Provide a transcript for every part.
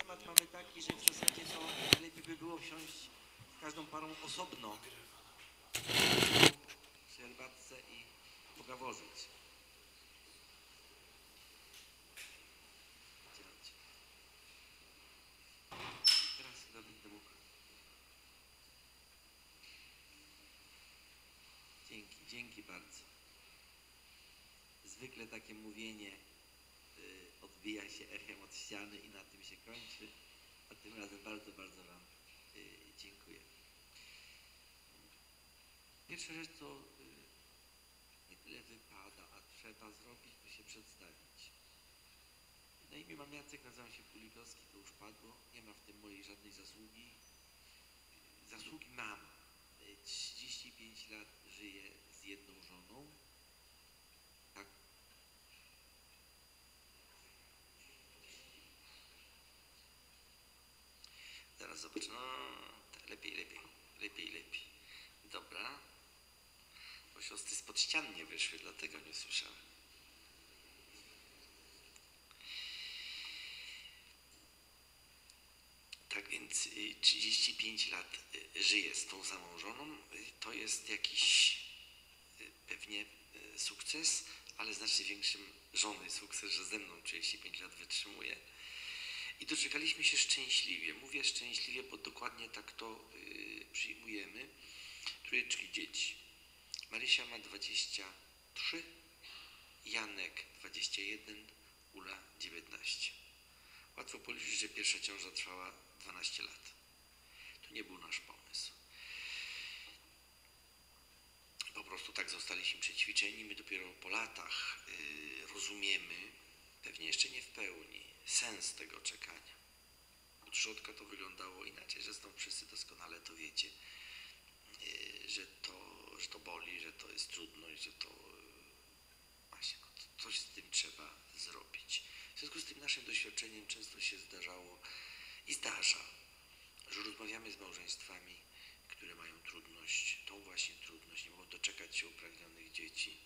temat mamy taki, że w zasadzie to lepiej by było wsiąść z każdą parą osobno przy herbatce i pogaworzyć. Teraz chyba będę mógł. Dzięki bardzo. Zwykle takie mówienie odbija się echem od ściany i na tym się kończy, a tym razem bardzo Wam dziękuję. Pierwsza rzecz, co nie tyle wypada, a trzeba zrobić, to się przedstawić. Na imię mam Jacek, nazywam się Pulikowski, to już padło, nie ma w tym mojej żadnej zasługi. Zasługi mam. 35 lat żyję z jedną żoną. Tak. Zaraz zobaczę. No, lepiej. Dobra. Bo siostry spod ścian nie wyszły, dlatego nie słyszałem. Tak więc 35 lat żyję z tą samą żoną. To jest jakiś pewnie sukces, ale znacznie większym żony sukces, że ze mną 35 lat wytrzymuje. I doczekaliśmy się szczęśliwie. Mówię szczęśliwie, bo dokładnie tak to przyjmujemy. Trójeczki dzieci. Marysia ma 23, Janek 21, Ula 19. Łatwo policzyć, że pierwsza ciąża trwała 12 lat. To nie był nasz pomysł. Po prostu tak zostaliśmy przećwiczeni. My dopiero po latach rozumiemy, pewnie jeszcze nie w pełni, sens tego czekania. Od środka to wyglądało inaczej, zresztą wszyscy doskonale to wiecie, że to boli, że to jest trudność, że to właśnie coś z tym trzeba zrobić. W związku z tym naszym doświadczeniem często się zdarzało i zdarza, że rozmawiamy z małżeństwami, które mają trudność, tą właśnie trudność, nie mogą doczekać się upragnionych dzieci.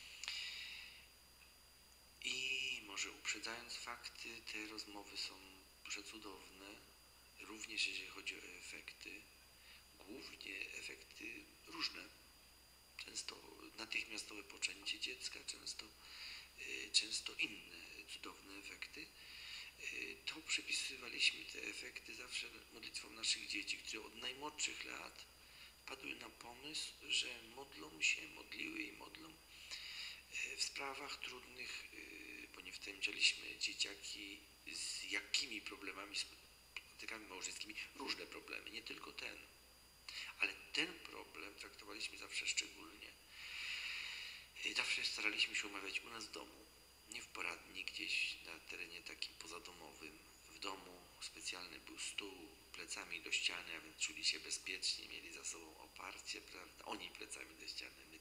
I może uprzedzając fakty, te rozmowy są przecudowne, również jeżeli chodzi o efekty, głównie efekty różne. Często natychmiastowe poczęcie dziecka, często inne cudowne efekty. To przypisywaliśmy te efekty zawsze modlitwom naszych dzieci, które od najmłodszych lat wpadły na pomysł, że modliły i modlą w sprawach trudnych, bo nie wtrącaliśmy dzieciaki z jakimi problemami spotykamy małżeńskimi, różne problemy, nie tylko ten. Ale ten problem traktowaliśmy zawsze szczególnie. Zawsze staraliśmy się umawiać u nas w domu, nie w poradni, gdzieś na terenie takim pozadomowym. W domu specjalny był stół plecami do ściany, a więc czuli się bezpiecznie, mieli za sobą oparcie, prawda? Oni plecami do ściany, my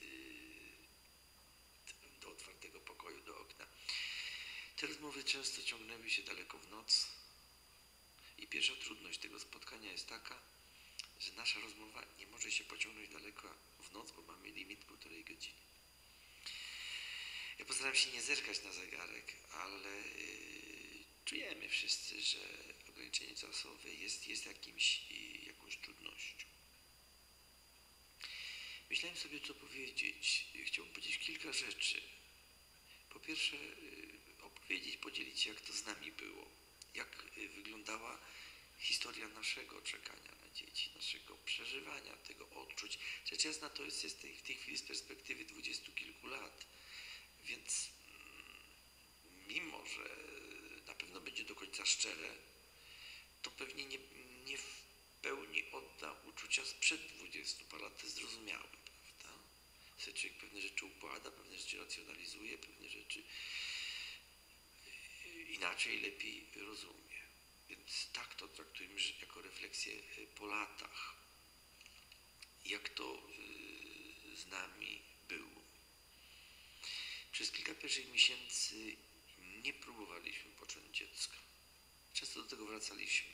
do otwartego pokoju, do okna. Te rozmowy często ciągnęły się daleko w noc i pierwsza trudność tego spotkania jest taka, że nasza rozmowa nie może się pociągnąć daleko w noc, bo mamy limit 1,5 godziny. Ja postaram się nie zerkać na zegarek, ale czujemy wszyscy, że ograniczenie czasowe jest jakąś trudnością. Myślałem sobie, co powiedzieć. Chciałbym powiedzieć kilka rzeczy. Po pierwsze, podzielić się, jak to z nami było. Jak wyglądała historia naszego czekania na dzieci, naszego przeżywania tego odczuć. Rzecz jasna, to jest w tej chwili z perspektywy 20 kilku lat. Więc mimo, że na pewno będzie do końca szczere, to pewnie nie w pełni odda uczucia sprzed 20 par lat, to jest zrozumiałe, prawda? Sobie człowiek pewne rzeczy układa, pewne rzeczy racjonalizuje, pewne rzeczy inaczej, lepiej rozumie. Więc tak to traktujemy jako refleksję po latach. Jak to z nami było. Przez kilka pierwszych miesięcy nie próbowaliśmy począć dziecka. Często do tego wracaliśmy,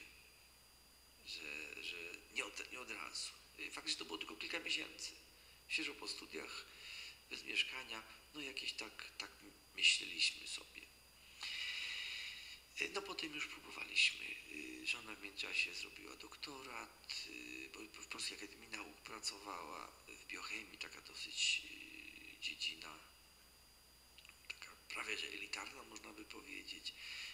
że nie od razu. Faktycznie to było tylko kilka miesięcy. Świeżo po studiach, bez mieszkania, no jakieś tak myśleliśmy sobie. No potem już próbowaliśmy. Żona w międzyczasie zrobiła doktorat, bo w Polskiej Akademii Nauk pracowała w biochemii, taka dosyć dziedzina, taka prawie że elitarna, można by powiedzieć.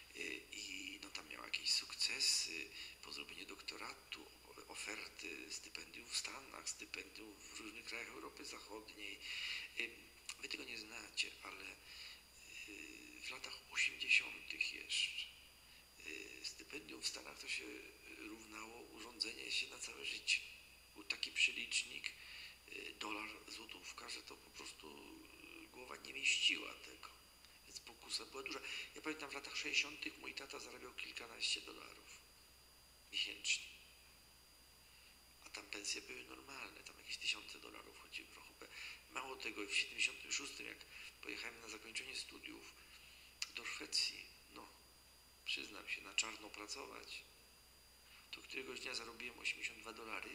I no, tam miała jakieś sukcesy po zrobieniu doktoratu, oferty stypendiów w Stanach, stypendiów w różnych krajach Europy Zachodniej. Wy tego nie znacie, ale w latach 80. jeszcze stypendium w Stanach to się równało urządzenie się na całe życie. Był taki przelicznik, dolar, złotówka, że to po prostu głowa nie mieściła tego. Więc pokusa była duża. Ja pamiętam w latach 60. mój tata zarabiał kilkanaście dolarów miesięcznie. A tam pensje były normalne, tam jakieś tysiące dolarów chodziły w rachubę. Mało tego, w 76. jak pojechałem na zakończenie studiów do Szwecji, no przyznam się, na czarno pracować, to któregoś dnia zarobiłem 82 dolary.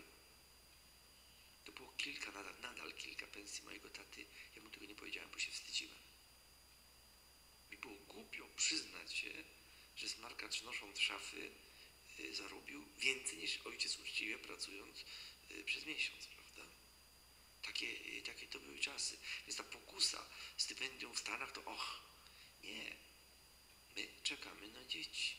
To było kilka, nadal kilka pensji mojego taty. Ja mu tego nie powiedziałem, bo się wstydziłem. Mi było głupio przyznać się, że smarkacz nosząc szafy zarobił więcej niż ojciec uczciwie pracując przez miesiąc, prawda? Takie to były czasy. Więc ta pokusa stypendium w Stanach to nie. My czekamy na dzieci.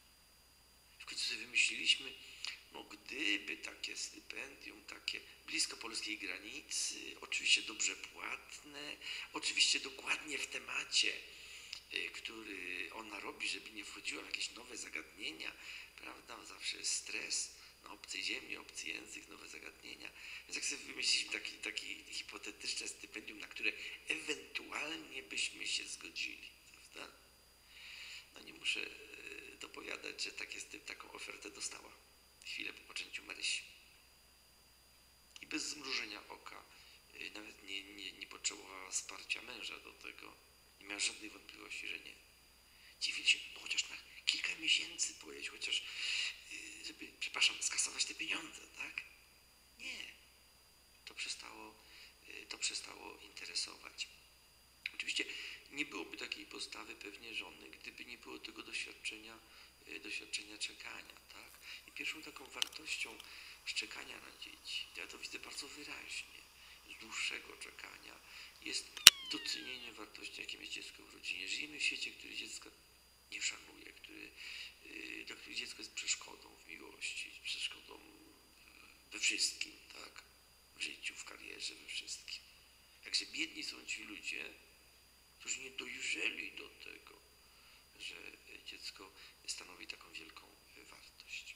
W końcu sobie wymyśliliśmy, no gdyby takie stypendium, takie blisko polskiej granicy, oczywiście dobrze płatne, oczywiście dokładnie w temacie, który ona robi, żeby nie wchodziła w jakieś nowe zagadnienia, prawda, zawsze jest stres na obcej ziemi, obcy język, nowe zagadnienia. Więc jak sobie wymyśliliśmy takie hipotetyczne stypendium, na które ewentualnie byśmy się zgodzili, prawda? No nie muszę dopowiadać, że taką ofertę dostała chwilę po poczęciu Marysi. I bez zmrużenia oka, nawet nie potrzebowała wsparcia męża do tego, nie miała żadnej wątpliwości, że nie. Dziwili się, no chociaż na kilka miesięcy pojedź, chociaż, żeby, skasować te pieniądze, tak? Nie. To przestało interesować. Oczywiście nie byłoby takiej postawy pewnie żony, gdyby nie było tego doświadczenia czekania, tak? I pierwszą taką wartością czekania na dzieci, ja to widzę bardzo wyraźnie, z dłuższego czekania, jest docenienie wartości, jakim jest dziecko w rodzinie. Żyjemy w świecie, który dziecko nie szanuje, dla których dziecko jest przeszkodą w miłości, przeszkodą we wszystkim, tak? W życiu, w karierze, we wszystkim. Jakże biedni są ci ludzie, którzy nie dojrzeli do tego, że dziecko stanowi taką wielką wartość.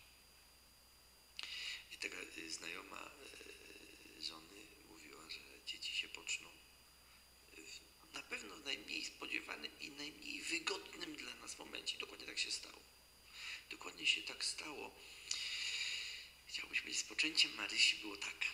I taka znajoma żony mówiła, że dzieci się poczną na pewno w najmniej spodziewanym i najmniej wygodnym dla nas momencie. Dokładnie tak się stało. Dokładnie się tak stało. Chciałbyś powiedzieć, z poczęciem Marysi było tak.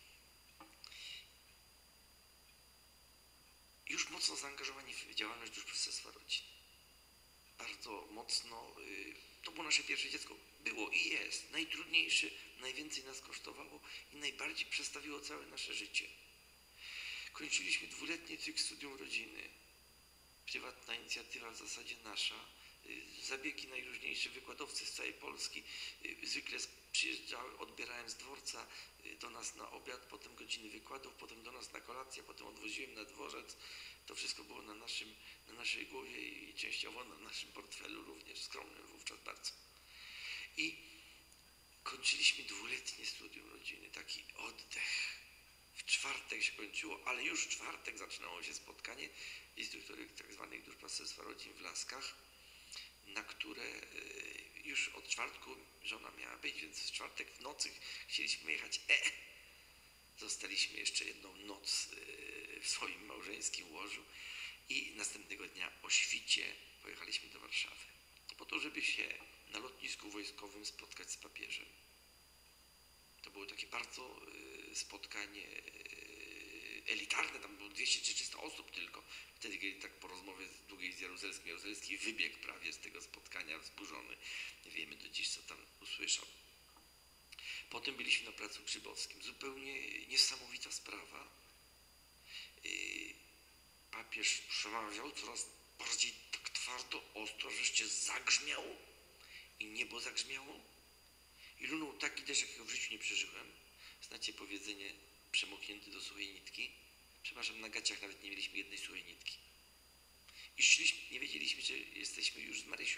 Już mocno zaangażowani w działalność duszpasterstwa rodzin. Bardzo mocno, to było nasze pierwsze dziecko. Było i jest. Najtrudniejsze, najwięcej nas kosztowało i najbardziej przestawiło całe nasze życie. Kończyliśmy 2-letni cykl studium rodziny. Prywatna inicjatywa w zasadzie nasza. Zabiegi najróżniejsze, wykładowcy z całej Polski zwykle przyjeżdżały, odbierałem z dworca do nas na obiad, potem godziny wykładów, potem do nas na kolację, potem odwoziłem na dworzec. To wszystko było na naszej głowie i częściowo na naszym portfelu również, skromnym wówczas bardzo. I kończyliśmy 2-letnie studium rodziny, taki oddech. W czwartek się kończyło, ale już w czwartek zaczynało się spotkanie instruktorów tzw. duszpasterstwa rodzin w Laskach, na które już od czwartku żona miała być, więc w czwartek w nocy chcieliśmy jechać. Zostaliśmy jeszcze jedną noc w swoim małżeńskim łożu i następnego dnia o świcie pojechaliśmy do Warszawy. Po to, żeby się na lotnisku wojskowym spotkać z papieżem. To było takie bardzo spotkanie elitarne, tam było 200 czy 300 osób tylko. Wtedy, kiedy tak po rozmowie długiej z Jaruzelski wybiegł prawie z tego spotkania wzburzony. Nie wiemy do dziś, co tam usłyszał. Potem byliśmy na Placu Grzybowskim. Zupełnie niesamowita sprawa. Papież przemawiał coraz bardziej tak twardo, ostro, wreszcie zagrzmiał i niebo zagrzmiało i lunął taki deszcz, jakiego w życiu nie przeżyłem. Znacie powiedzenie przemoknięty do suchej nitki? Przepraszam, na gaciach nawet nie mieliśmy jednej suchej nitki. I szliśmy, nie wiedzieliśmy, że jesteśmy już z Marysią.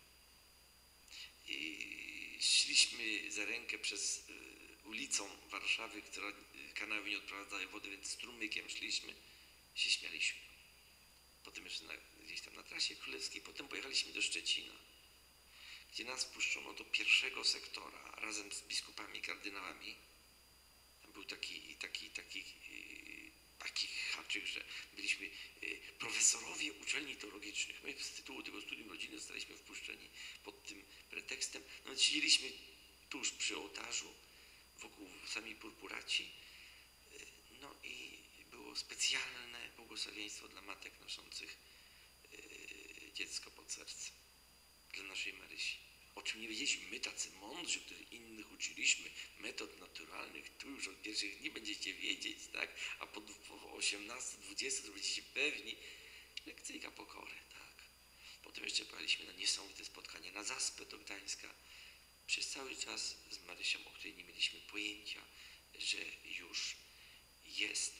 I szliśmy za rękę przez ulicą Warszawy, która kanały nie odprowadzały wody, więc strumykiem szliśmy, się śmialiśmy. Potem jeszcze gdzieś tam na trasie królewskiej, potem pojechaliśmy do Szczecina, gdzie nas wpuszczono do pierwszego sektora razem z biskupami, kardynałami. Tam był taki haczyk, że byliśmy profesorowie uczelni teologicznych. My z tytułu tego studium rodziny zostaliśmy wpuszczeni pod tym pretekstem. No więc siedzieliśmy tuż przy ołtarzu, wokół sami purpuraci. No i było specjalne błogosławieństwo dla matek noszących dziecko pod sercem, dla naszej Marysi. O czym nie wiedzieliśmy, my tacy mądrzy, których innych uczyliśmy metod naturalnych, tu już od pierwszych dni będziecie wiedzieć, tak? A po 18-20 to będziecie pewni. Lekcyjka pokory, tak? Potem jeszcze pojechaliśmy na niesamowite spotkanie na Zaspę do Gdańska. Przez cały czas z Marysią, o której nie mieliśmy pojęcia, że już jest.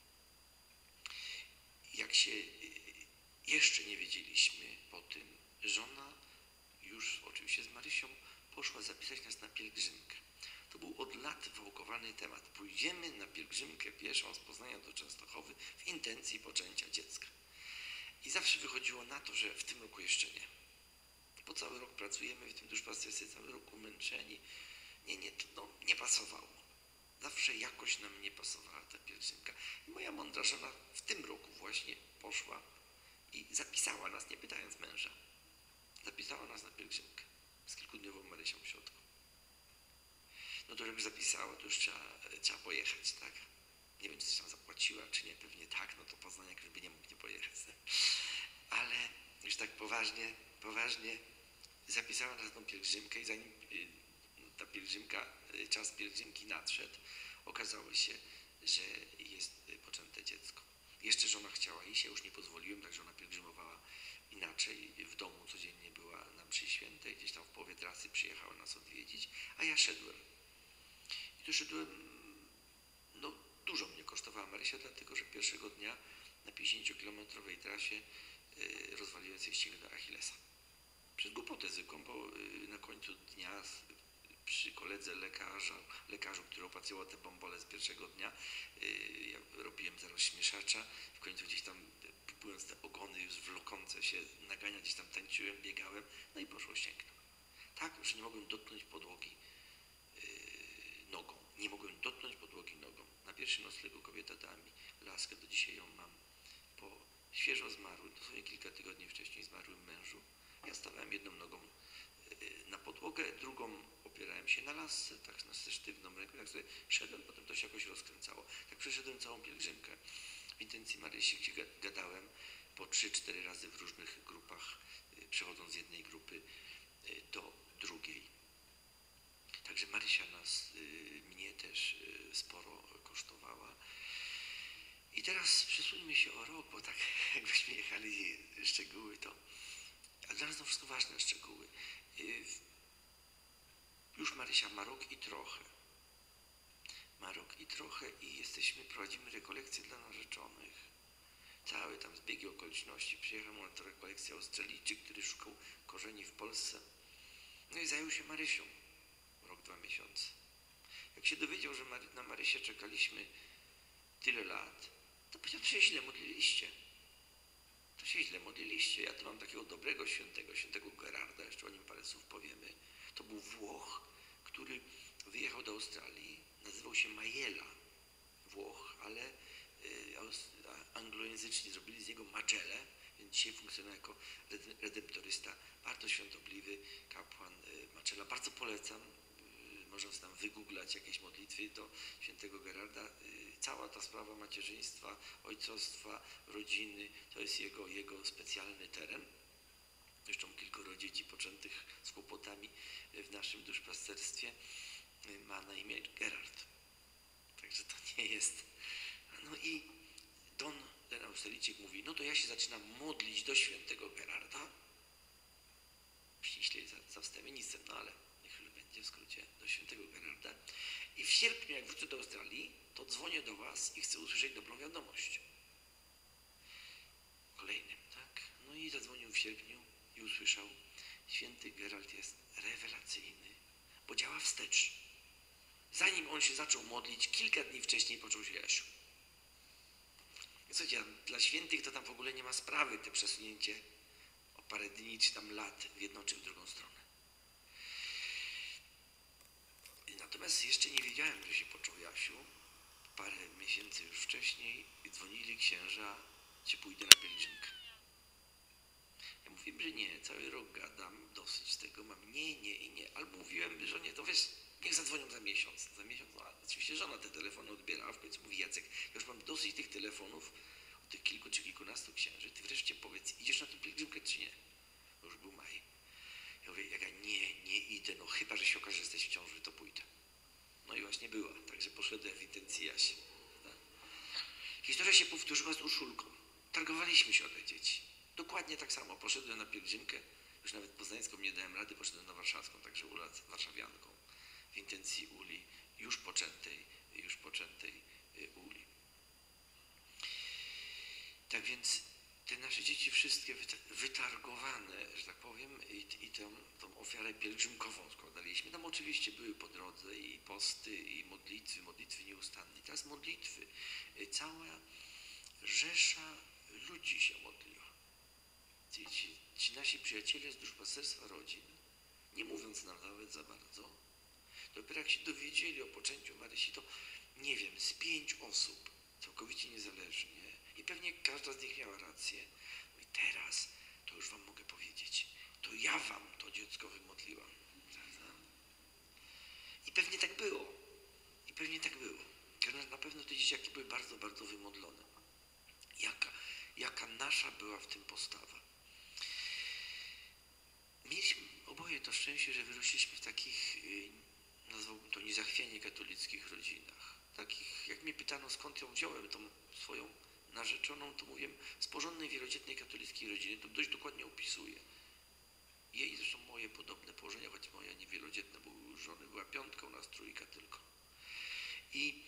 Jak się jeszcze nie wiedzieliśmy po tym, żona już oczywiście z Marysią poszła zapisać nas na pielgrzymkę. To był od lat wałkowany temat. Pójdziemy na pielgrzymkę pieszą z Poznania do Częstochowy w intencji poczęcia dziecka. I zawsze wychodziło na to, że w tym roku jeszcze nie. Po cały rok pracujemy w tym duszpasterstwie, cały rok umęczeni. Nie pasowało. Zawsze jakoś nam nie pasowała ta pielgrzymka. I moja mądra żona w tym roku właśnie poszła i zapisała nas, nie pytając męża. Zapisała nas na pielgrzymkę z kilkudniową Marysią w środku. No to jak zapisała, to już trzeba pojechać, tak? Nie wiem, czy coś tam zapłaciła, czy nie, pewnie tak, no to Poznaniak żeby nie mógł nie pojechać. Tak? Ale już tak poważnie zapisała nas na tą pielgrzymkę i zanim ta pielgrzymka, czas pielgrzymki nadszedł, okazało się, że jest poczęte dziecko. Jeszcze żona chciała iść, ja już nie pozwoliłem, także ona pielgrzymowała inaczej. W domu codziennie była na mszy świętej, gdzieś tam w połowie trasy przyjechała nas odwiedzić, a ja szedłem. I tu szedłem, no dużo mnie kosztowała Marysia, dlatego że pierwszego dnia na 50-kilometrowej trasie rozwaliłem sobie ścięgno Achillesa. Przez głupotę zwykłą, bo na końcu dnia przy koledze lekarzu, który opatrywał te bombole z pierwszego dnia, ja robiłem rozśmieszacza, w końcu gdzieś tam próbując te ogony już wlokące się naganiać, gdzieś tam tańczyłem, biegałem, no i poszło ścięgno. Tak, że nie mogłem dotknąć podłogi nogą. Nie mogłem dotknąć podłogi nogą. Na pierwszym noclegu kobieta dała mi laskę, do dzisiaj ją mam. Po świeżo zmarłym, dosłownie kilka tygodni wcześniej zmarłym mężu, ja stawałem jedną nogą na podłogę, drugą opierałem się na lasce, tak na sztywną ręką, jak sobie szedłem, potem to się jakoś rozkręcało. Tak przeszedłem całą pielgrzymkę w intencji Marysi, gdzie gadałem po 3-4 razy w różnych grupach, przechodząc z jednej grupy do drugiej. Także Marysia mnie też sporo kosztowała. I teraz przesuńmy się o rok, bo tak jakbyśmy jechali szczegóły, to a dla nas to wszystko ważne szczegóły. Już Marysia ma rok i trochę. Ma rok i trochę i prowadzimy rekolekcje dla narzeczonych. Cały tam zbiegi okoliczności. Przyjechał na to rekolekcję Australijczyk, który szukał korzeni w Polsce. No i zajął się Marysią. Rok, 2 miesiące. Jak się dowiedział, że na Marysię czekaliśmy tyle lat, to powiedział, to się źle modliliście. To się źle modliliście. Ja tu mam takiego dobrego świętego Gerarda, jeszcze o nim parę słów powiemy. To był Włoch, który wyjechał do Australii, nazywał się Majela Włoch, ale anglojęzyczni zrobili z niego Magellę, więc dzisiaj funkcjonuje jako redemptorysta, bardzo świątobliwy kapłan Magella. Bardzo polecam, można tam wygooglać jakieś modlitwy do świętego Gerarda. Cała ta sprawa macierzyństwa, ojcostwa, rodziny, to jest jego specjalny teren. Zresztą kilkoro dzieci poczętych z kłopotami w naszym duszpasterstwie ma na imię Gerard. Także to nie jest. No i Don ten Austerlicik mówi, no to ja się zaczynam modlić do świętego Gerarda, ściśle za wstawiennictwem, no ale niech już będzie w skrócie, do świętego Gerarda. I w sierpniu, jak wrócę do Australii, to dzwonię do was i chcę usłyszeć dobrą wiadomość. Kolejnym, tak? No i zadzwonił w sierpniu i usłyszał, święty Gerald jest rewelacyjny, bo działa wstecz. Zanim on się zaczął modlić, kilka dni wcześniej począł się Jasiu. Słuchajcie, dla świętych to tam w ogóle nie ma sprawy, te przesunięcie o parę dni czy tam lat w jedną czy w drugą stronę. Natomiast jeszcze nie wiedziałem, że się począł Jasiu. Parę miesięcy już wcześniej dzwonili księża, czy pójdę na pielgrzymkę. Ja mówiłem, że nie, cały rok gadam, dosyć z tego mam, nie. Albo mówiłem żonie, to wiesz, niech zadzwonią za miesiąc. No oczywiście żona te telefony odbierała, w końcu mówi, Jacek, ja już mam dosyć tych telefonów, od tych kilku czy kilkunastu księży, ty wreszcie powiedz, idziesz na tę pielgrzymkę czy nie? Bo już był maj. Ja mówię, jak ja nie idę, no chyba, że się okaże, że jesteś w ciąży, to pójdę. No i właśnie była, także poszedłem w intencji Jasi. Tak? Historia się powtórzyła z Urszulką. Targowaliśmy się o te dzieci. Dokładnie tak samo. Poszedłem na pielgrzymkę, już nawet poznańską nie dałem rady, poszedłem na warszawską, także Ula z warszawianką. W intencji Uli, już poczętej Uli. Tak więc te nasze dzieci wszystkie wytargowane, że tak powiem, i tą ofiarę pielgrzymkową składaliśmy. Tam oczywiście były po drodze i posty, i modlitwy nieustanne. I teraz modlitwy. Cała rzesza ludzi się modliła. Ci nasi przyjaciele z duszpasterstwa rodzin, nie mówiąc nam nawet za bardzo, dopiero jak się dowiedzieli o poczęciu Marysi, to nie wiem, z 5 osób, całkowicie niezależnie, i pewnie każda z nich miała rację. No i teraz to już wam mogę powiedzieć, to ja wam to dziecko wymodliłam. I pewnie tak było. Na pewno te dzieciaki były bardzo, bardzo wymodlone. Jaka nasza była w tym postawa. Mieliśmy oboje to szczęście, że wyrośliśmy w takich, nazwałbym to, niezachwianie katolickich rodzinach. Takich, jak mnie pytano, skąd ją wziąłem, tą swoją narzeczoną, to mówię, z porządnej, wielodzietnej katolickiej rodziny, to dość dokładnie opisuje. Jej zresztą moje podobne położenia, choć moja niewielodzietna, bo u żony była 5, u nas 3 tylko. I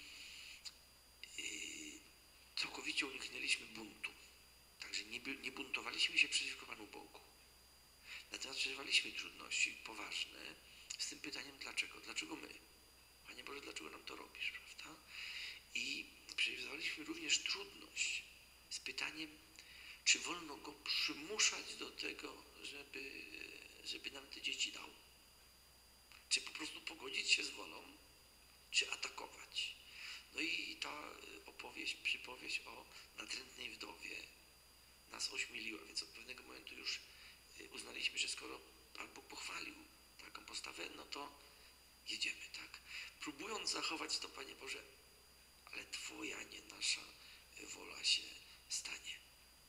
całkowicie uniknęliśmy buntu. Także nie buntowaliśmy się przeciwko Panu Bogu. Natomiast przeżywaliśmy trudności poważne z tym pytaniem dlaczego? Dlaczego my? Panie Boże, dlaczego nam to robisz, prawda? I przeżywaliśmy również trudność z pytaniem, czy wolno Go przymuszać do tego, żeby nam te dzieci dał? Czy po prostu pogodzić się z wolą, czy atakować? No i ta przypowieść o natrętnej wdowie nas ośmieliła, więc od pewnego momentu już uznaliśmy, że skoro Pan Bóg pochwalił taką postawę, no to jedziemy, tak? Próbując zachować to, Panie Boże, ale Twoja, nie nasza wola się stanie.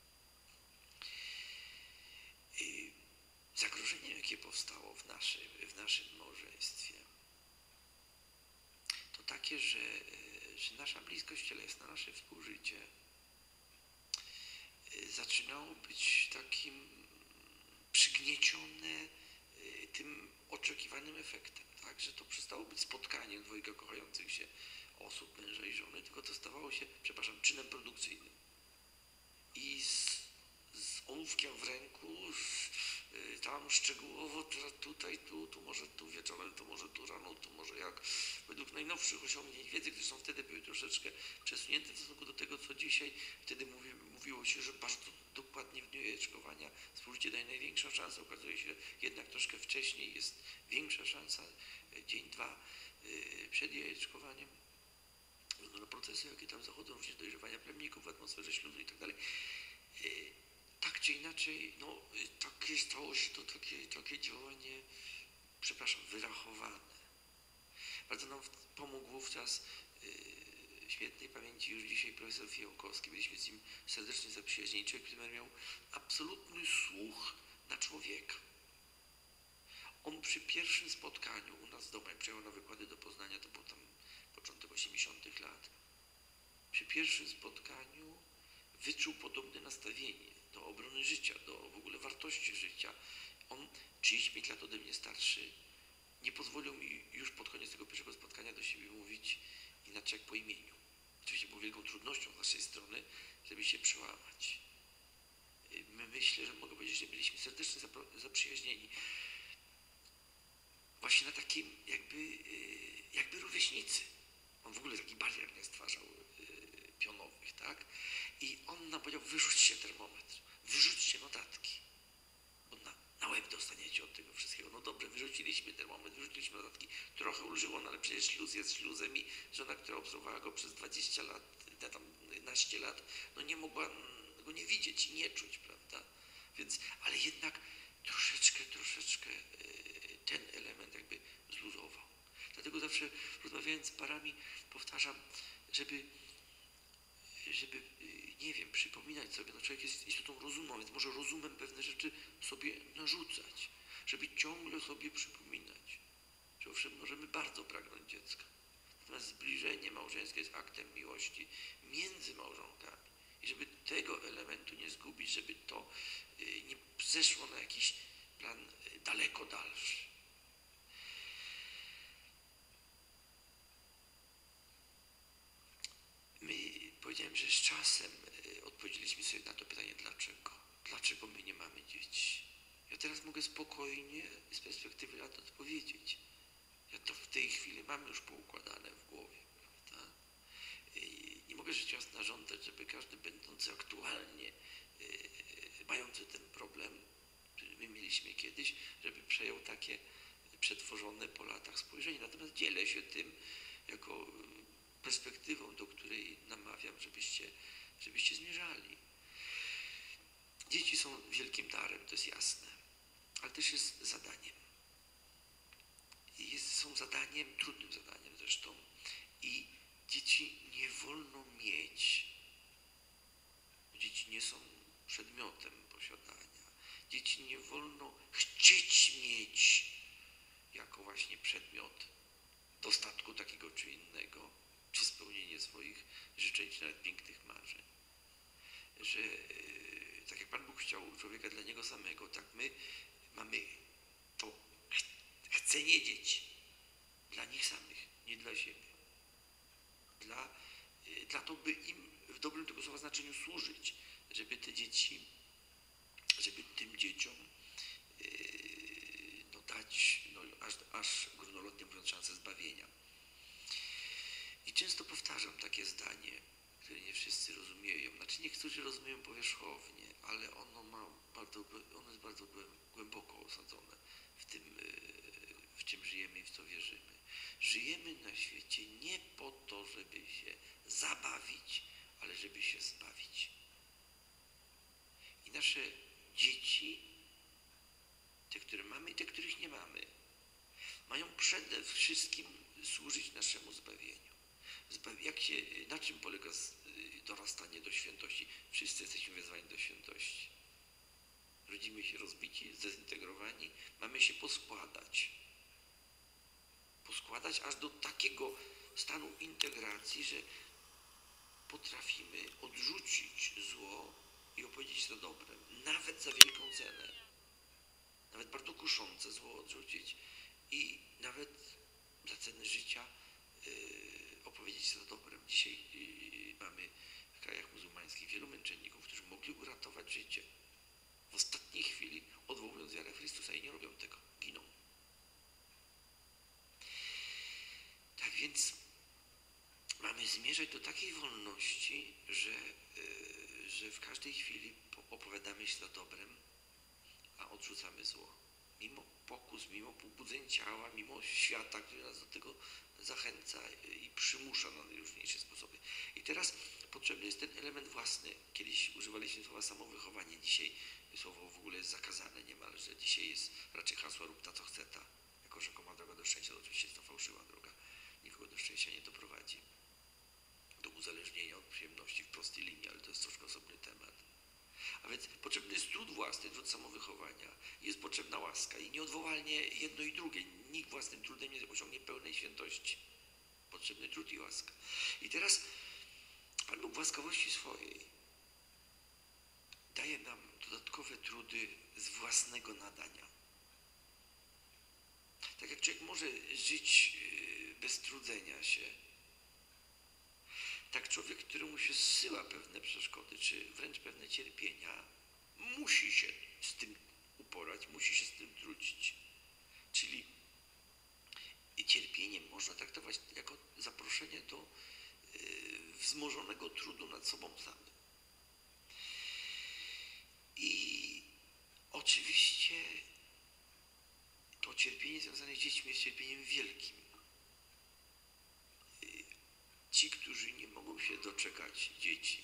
Zagrożeniem, jakie powstało w naszym małżeństwie, to takie, że nasza bliskość cielesna, nasze współżycie zaczynało być takim przygniecione tym oczekiwanym efektem, tak? Że to przestało być spotkaniem dwojga kochających się osób, męża i żony, tylko to stawało się, czynem produkcyjnym. I z ołówkiem w ręku, tam szczegółowo, tutaj, tu, może tu wieczorem, to może tu rano, to może jak, według najnowszych osiągnięć wiedzy, które są wtedy były troszeczkę przesunięte w stosunku do tego, co dzisiaj. Wtedy mówiło się, że bardzo dokładnie w dniu jajeczkowania współżycie daje największą szansę. Okazuje się, że jednak troszkę wcześniej jest większa szansa, dzień, 2 przed jajeczkowaniem. No, procesy, jakie tam zachodzą, również dojrzewania plemników w atmosferze śluzu i tak dalej. Tak czy inaczej, no, takie stało się to takie działanie, wyrachowane. Bardzo nam pomógł wówczas świętej pamięci już dzisiaj profesor Fiołkowski. Byliśmy z nim serdecznie zaprzyjaźnieni. Człowiek, który miał absolutny słuch na człowieka. On przy pierwszym spotkaniu u nas w domu, jak przyjechał na wykłady do Poznania, to był tam początek 80. lat. Przy pierwszym spotkaniu wyczuł podobne nastawienie do obrony życia, do w ogóle wartości życia. On, 35 lat ode mnie starszy, nie pozwolił mi już pod koniec tego pierwszego spotkania do siebie mówić inaczej jak po imieniu. Oczywiście było wielką trudnością z naszej strony, żeby się przełamać. My myślę, że mogę powiedzieć, że byliśmy serdecznie zaprzyjaźnieni. Właśnie na takim jakby rówieśnicy. On w ogóle taki barier nie stwarzał pionowych, tak? I on nam powiedział, wyrzućcie termometr, wyrzućcie notatki, bo na łeb dostaniecie od tego wszystkiego. No dobrze, wyrzuciliśmy termometr, wyrzuciliśmy notatki, trochę ulżyło, no ale przecież śluz jest śluzem i żona, która obserwowała go przez 20 lat, tam 11 lat, no nie mogła go nie widzieć i nie czuć, prawda? Więc, ale jednak troszeczkę ten element jakby zluzował. Dlatego zawsze rozmawiając z parami powtarzam, żeby nie wiem, przypominać sobie, no człowiek jest istotą rozumową, więc może rozumem pewne rzeczy sobie narzucać, żeby ciągle sobie przypominać, że owszem, możemy bardzo pragnąć dziecka. Natomiast zbliżenie małżeńskie jest aktem miłości między małżonkami. I żeby tego elementu nie zgubić, żeby to nie zeszło na jakiś plan daleko dalszy. Powiedziałem, że z czasem odpowiedzieliśmy sobie na to pytanie, dlaczego? Dlaczego my nie mamy dzieci? Ja teraz mogę spokojnie z perspektywy lat odpowiedzieć. Ja to w tej chwili mam już poukładane w głowie, prawda? Nie mogę rzecz jasna żądać, żeby każdy będący aktualnie mający ten problem, który my mieliśmy kiedyś, żeby przejął takie przetworzone po latach spojrzenie. Natomiast dzielę się tym jako perspektywą, do której namawiam, żebyście zmierzali. Dzieci są wielkim darem, to jest jasne, ale też jest zadaniem. Są zadaniem, trudnym zadaniem zresztą. I dzieci nie wolno mieć. Dzieci nie są przedmiotem posiadania. Dzieci nie wolno chcieć mieć jako właśnie przedmiot dostatku takiego czy innego, czy spełnienie swoich życzeń, czy nawet pięknych marzeń. Że tak jak Pan Bóg chciał człowieka dla Niego samego, tak my mamy to chcenie dzieci dla nich samych, nie dla siebie. Dla to, by im w dobrym tego słowa znaczeniu służyć, żeby te dzieci, żeby tym dzieciom dać aż górnolotnie mówiąc szansę zbawienia. I często powtarzam takie zdanie, które nie wszyscy rozumieją. Znaczy niektórzy rozumieją powierzchownie, ale ono jest bardzo głęboko osadzone w tym, w czym żyjemy i w co wierzymy. Żyjemy na świecie nie po to, żeby się zabawić, ale żeby się zbawić. I nasze dzieci, te, które mamy i te, których nie mamy, mają przede wszystkim służyć naszemu zbawieniu. Na czym polega dorastanie do świętości? Wszyscy jesteśmy wezwani do świętości. Rodzimy się rozbici, zdezintegrowani, mamy się poskładać. Poskładać aż do takiego stanu integracji, że potrafimy odrzucić zło i opowiedzieć to dobrem, nawet za wielką cenę. Nawet bardzo kuszące zło odrzucić i nawet za cenę życia opowiedzieć to dobrem. Dzisiaj mamy w krajach muzułmańskich wielu męczenników, którzy mogli uratować życie. W ostatniej chwili odwołując wiarę w Chrystusa i nie robią tego, giną. Tak więc mamy zmierzać do takiej wolności, że w każdej chwili opowiadamy się za dobrem, a odrzucamy zło. Mimo pokus, mimo pobudzeń ciała, mimo świata, który nas do tego zachęca i przymusza na najróżniejsze sposoby. I teraz potrzebny jest ten element własny. Kiedyś używaliśmy słowa samowychowanie, dzisiaj słowo w ogóle jest zakazane niemalże. Dzisiaj jest raczej hasło rób ta, co chce ta. Jako rzekoma droga do szczęścia, to oczywiście jest to fałszywa droga. Nikogo do szczęścia nie doprowadzi. Do uzależnienia od przyjemności w prostej linii, ale to jest troszkę osobny temat. A więc potrzebny jest trud własny, trud samowychowania. Jest potrzebna łaska i nieodwołalnie jedno i drugie. Nikt własnym trudem nie osiągnie pełnej świętości. Potrzebny trud i łaska. I teraz Pan Bóg w łaskawości swojej daje nam dodatkowe trudy z własnego nadania. Tak jak człowiek może żyć bez trudzenia się, tak człowiek, któremu się zsyła pewne przeszkody, czy wręcz pewne cierpienia, musi się z tym uporać, musi się z tym trudzić. Czyli cierpienie można traktować jako zaproszenie do wzmożonego trudu nad sobą samym. I oczywiście to cierpienie związane z dziećmi jest cierpieniem wielkim. Ci, którzy nie mogą się doczekać dzieci,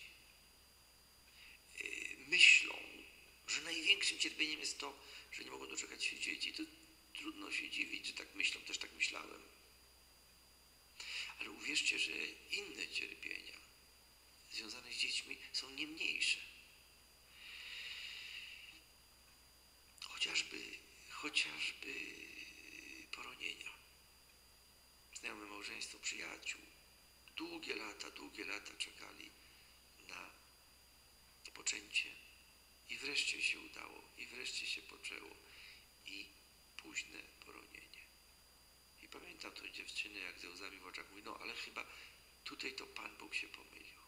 myślą, że największym cierpieniem jest to, że nie mogą doczekać się dzieci. To trudno się dziwić, że tak myślą, też tak myślałem. Ale uwierzcie, że inne cierpienia związane z dziećmi są nie mniejsze. Chociażby poronienia. Znajome małżeństwo przyjaciół długie lata czekali na poczęcie i wreszcie się udało, i wreszcie się poczęło i późne poronienie. I pamiętam tę dziewczynę, jak ze łzami w oczach mówi, no ale chyba tutaj to Pan Bóg się pomylił.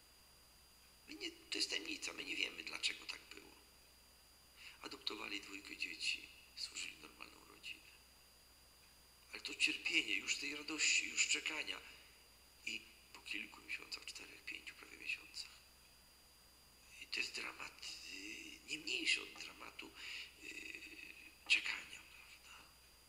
To jest tajemnica, my nie wiemy, dlaczego tak było. Adoptowali 2 dzieci, stworzyli normalną rodzinę. Ale to cierpienie, już tej radości, już czekania i po kilku miesiącach, 4, 5 prawie miesiącach. I to jest dramat nie mniejszy od dramatu czekania, prawda?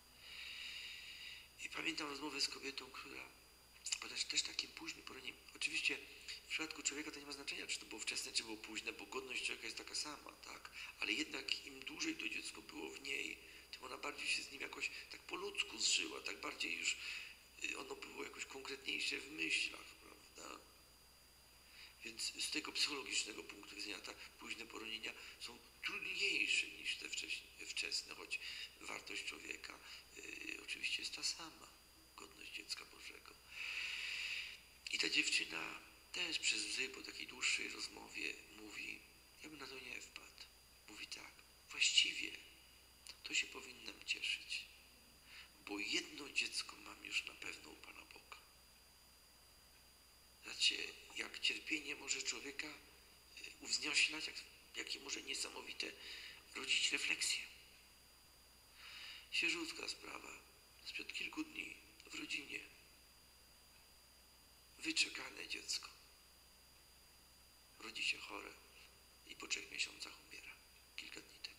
I pamiętam rozmowę z kobietą, która też takim późnym poronieniem. Oczywiście w przypadku człowieka to nie ma znaczenia, czy to było wczesne, czy było późne, bo godność człowieka jest taka sama, tak? Ale jednak im dłużej to dziecko było w niej, tym ona bardziej się z nim jakoś tak po ludzku zżyła, tak bardziej już ono było jakoś konkretniejsze w myślach, prawda? Więc z tego psychologicznego punktu widzenia te późne poronienia są trudniejsze niż te wczesne, choć wartość człowieka oczywiście jest ta sama, godność dziecka Bożego. I ta dziewczyna też przez łzy po takiej dłuższej rozmowie mówi, ja bym na to nie wpadł. Mówi tak, właściwie to się powinnam cieszyć, bo jedno dziecko mam już na pewno u Pana Boga. Znacie, jak cierpienie może człowieka uwznioślać, jakie może niesamowite rodzić refleksje. Świeżutka sprawa, sprzed kilku dni w rodzinie. Wyczekane dziecko. Rodzi się chore i po 3 miesiącach umiera. Kilka dni temu.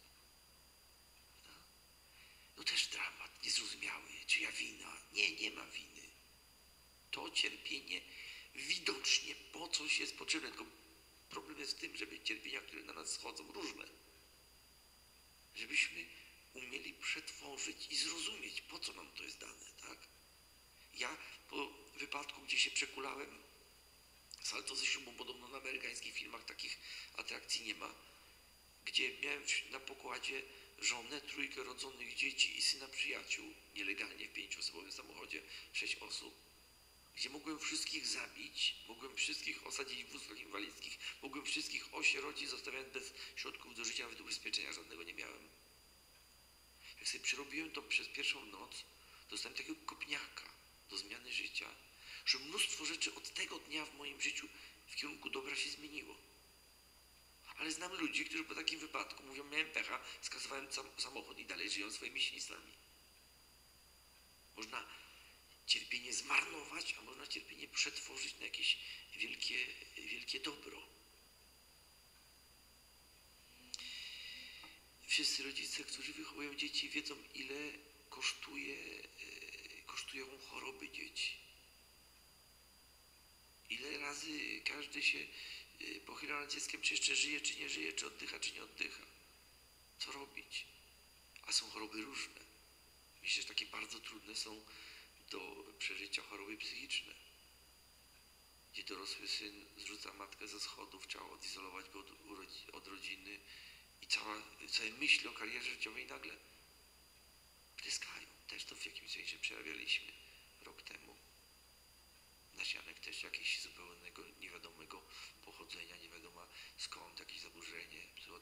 No też dramat niezrozumiały. Czyja wina? Nie ma winy. To cierpienie widocznie po coś jest potrzebne. Tylko problem jest w tym, żeby cierpienia, które na nas schodzą, różne. Żebyśmy umieli przetworzyć i zrozumieć, po co nam to jest dane, tak? Ja po wypadku, gdzie się przekulałem, salto ze ślubu, podobno na amerykańskich filmach takich atrakcji nie ma, gdzie miałem na pokładzie żonę, 3 rodzonych dzieci i syna przyjaciół, nielegalnie w 5-osobowym samochodzie, 6 osób, gdzie mogłem wszystkich zabić, mogłem wszystkich osadzić w wózkach inwalidzkich, mogłem wszystkich osierodzić, zostawiając bez środków do życia, nawet ubezpieczenia żadnego nie miałem. Jak sobie przerobiłem to przez pierwszą noc, dostałem takiego kopniaka do zmiany życia, że mnóstwo rzeczy od tego dnia w moim życiu w kierunku dobra się zmieniło. Ale znam ludzi, którzy po takim wypadku mówią, miałem pecha, skasowałem samochód i dalej żyją swoimi świństwami. Można cierpienie zmarnować, a można cierpienie przetworzyć na jakieś wielkie dobro. Wszyscy rodzice, którzy wychowują dzieci, wiedzą, ile kosztują choroby dzieci. Ile razy każdy się pochyla nad dzieckiem, czy jeszcze żyje, czy nie żyje, czy oddycha, czy nie oddycha. Co robić? A są choroby różne. Myślę, że takie bardzo trudne są do przeżycia choroby psychiczne, gdzie dorosły syn zrzuca matkę ze schodów, trzeba odizolować go od rodziny i całe myśli o karierze życiowej nagle pryskają. Też to w jakimś sensie przerabialiśmy rok temu. Nasianek też jakieś zupełnego, niewiadomego pochodzenia, nie wiadomo skąd, jakieś zaburzenie psychiczne.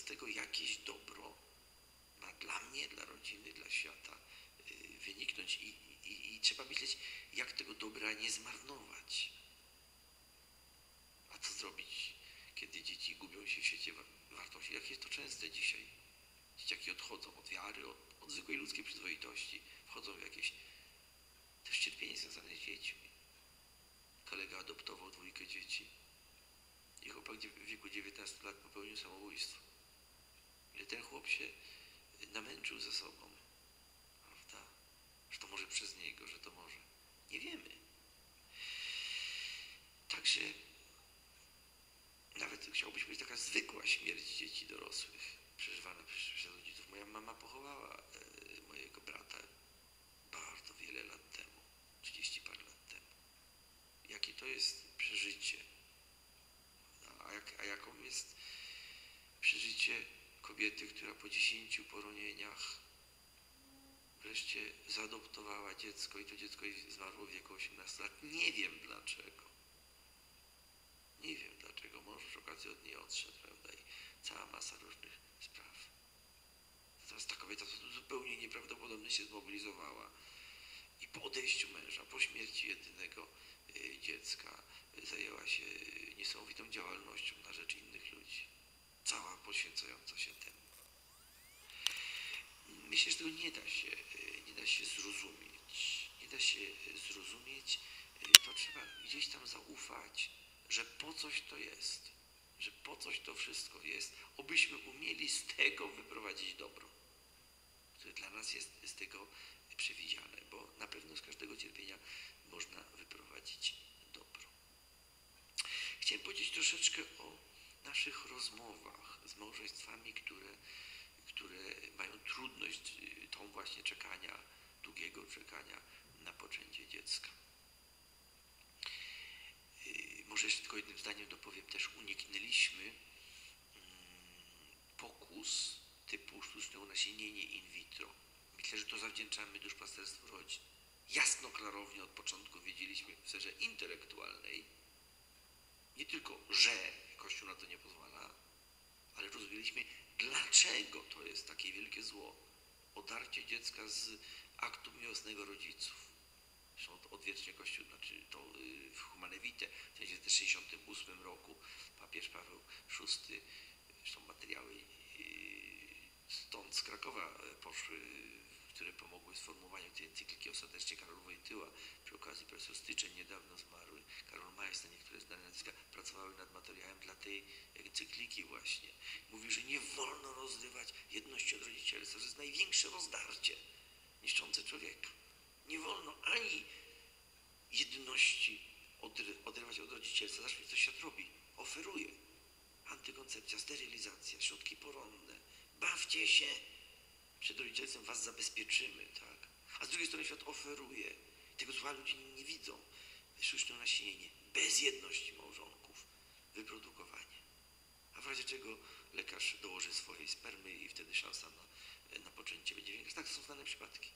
tego jakieś dobro ma dla mnie, dla rodziny, dla świata wyniknąć i trzeba myśleć, jak tego dobra nie zmarnować. A co zrobić, kiedy dzieci gubią się w świecie wartości? Jak jest to częste dzisiaj? Dzieciaki odchodzą od wiary, od zwykłej ludzkiej przyzwoitości, wchodzą w jakieś też cierpienie związane z dziećmi. Kolega adoptował 2 dzieci i chłopak w wieku 19 lat popełnił samobójstwo. Ile ten chłop się namęczył ze sobą, prawda? Że to może przez niego, że to może. Nie wiemy. Także nawet chciałbyś powiedzieć, taka zwykła śmierć dzieci dorosłych, przeżywana przez rodziców. Moja mama pochowała mojego brata bardzo wiele lat temu, 30 parę lat temu. Jakie to jest przeżycie? A jaką jest przeżycie kobiety, która po 10 poronieniach wreszcie zaadoptowała dziecko i to dziecko zmarło w wieku 18 lat. Nie wiem dlaczego. Nie wiem dlaczego. Może przy okazji od niej odszedł, prawda? I cała masa różnych spraw. Natomiast ta kobieta zupełnie nieprawdopodobnie się zmobilizowała. I po odejściu męża, po śmierci jedynego dziecka zajęła się niesamowitą działalnością na rzecz innych ludzi. Cała poświęcająca się temu. Myślę, że tego nie da się zrozumieć. Nie da się zrozumieć, to trzeba gdzieś tam zaufać, że po coś to jest, że po coś to wszystko jest, obyśmy umieli z tego wyprowadzić dobro, które dla nas jest z tego przewidziane, bo na pewno z każdego cierpienia można wyprowadzić dobro. Chciałem powiedzieć troszeczkę o naszych rozmowach z małżeństwami, które mają trudność tą właśnie długiego czekania na poczęcie dziecka. Może jeszcze tylko jednym zdaniem dopowiem, też uniknęliśmy pokus typu sztuczne unasienienie in vitro. Myślę, że to zawdzięczamy duszpasterstwu rodzin. Jasno, klarownie od początku wiedzieliśmy w sferze intelektualnej, nie tylko, że Kościół na to nie pozwala, ale rozumieliśmy, dlaczego to jest takie wielkie zło. Odarcie dziecka z aktu miłosnego rodziców. Zresztą odwiecznie Kościół, znaczy to w Humane Vitae, w 1968 roku papież Paweł VI, zresztą materiały stąd z Krakowa poszły, które pomogły sformułowaniu tej encykliki, ostatecznie Karol Wojtyła, przy okazji profesor Styczeń, niedawno zmarły, Karol Majsner, niektóre znane nazwiska, pracowały nad materiałem dla tej encykliki właśnie. Mówił, że nie wolno rozrywać jedności od rodzicielstwa, że jest największe rozdarcie niszczące człowieka. Nie wolno ani jedności odrywać od rodzicielstwa. Zobaczmy, co świat robi. Oferuje antykoncepcja, sterylizacja, środki poronne. Bawcie się. Przed rodzicielstwem was zabezpieczymy, tak? A z drugiej strony świat oferuje. Tego zła ludzie nie widzą. Sztuczne nasienienie. Bez jedności małżonków. Wyprodukowanie. A w razie czego lekarz dołoży swojej spermy i wtedy szansa na poczęcie będzie większa. Tak, są znane przypadki.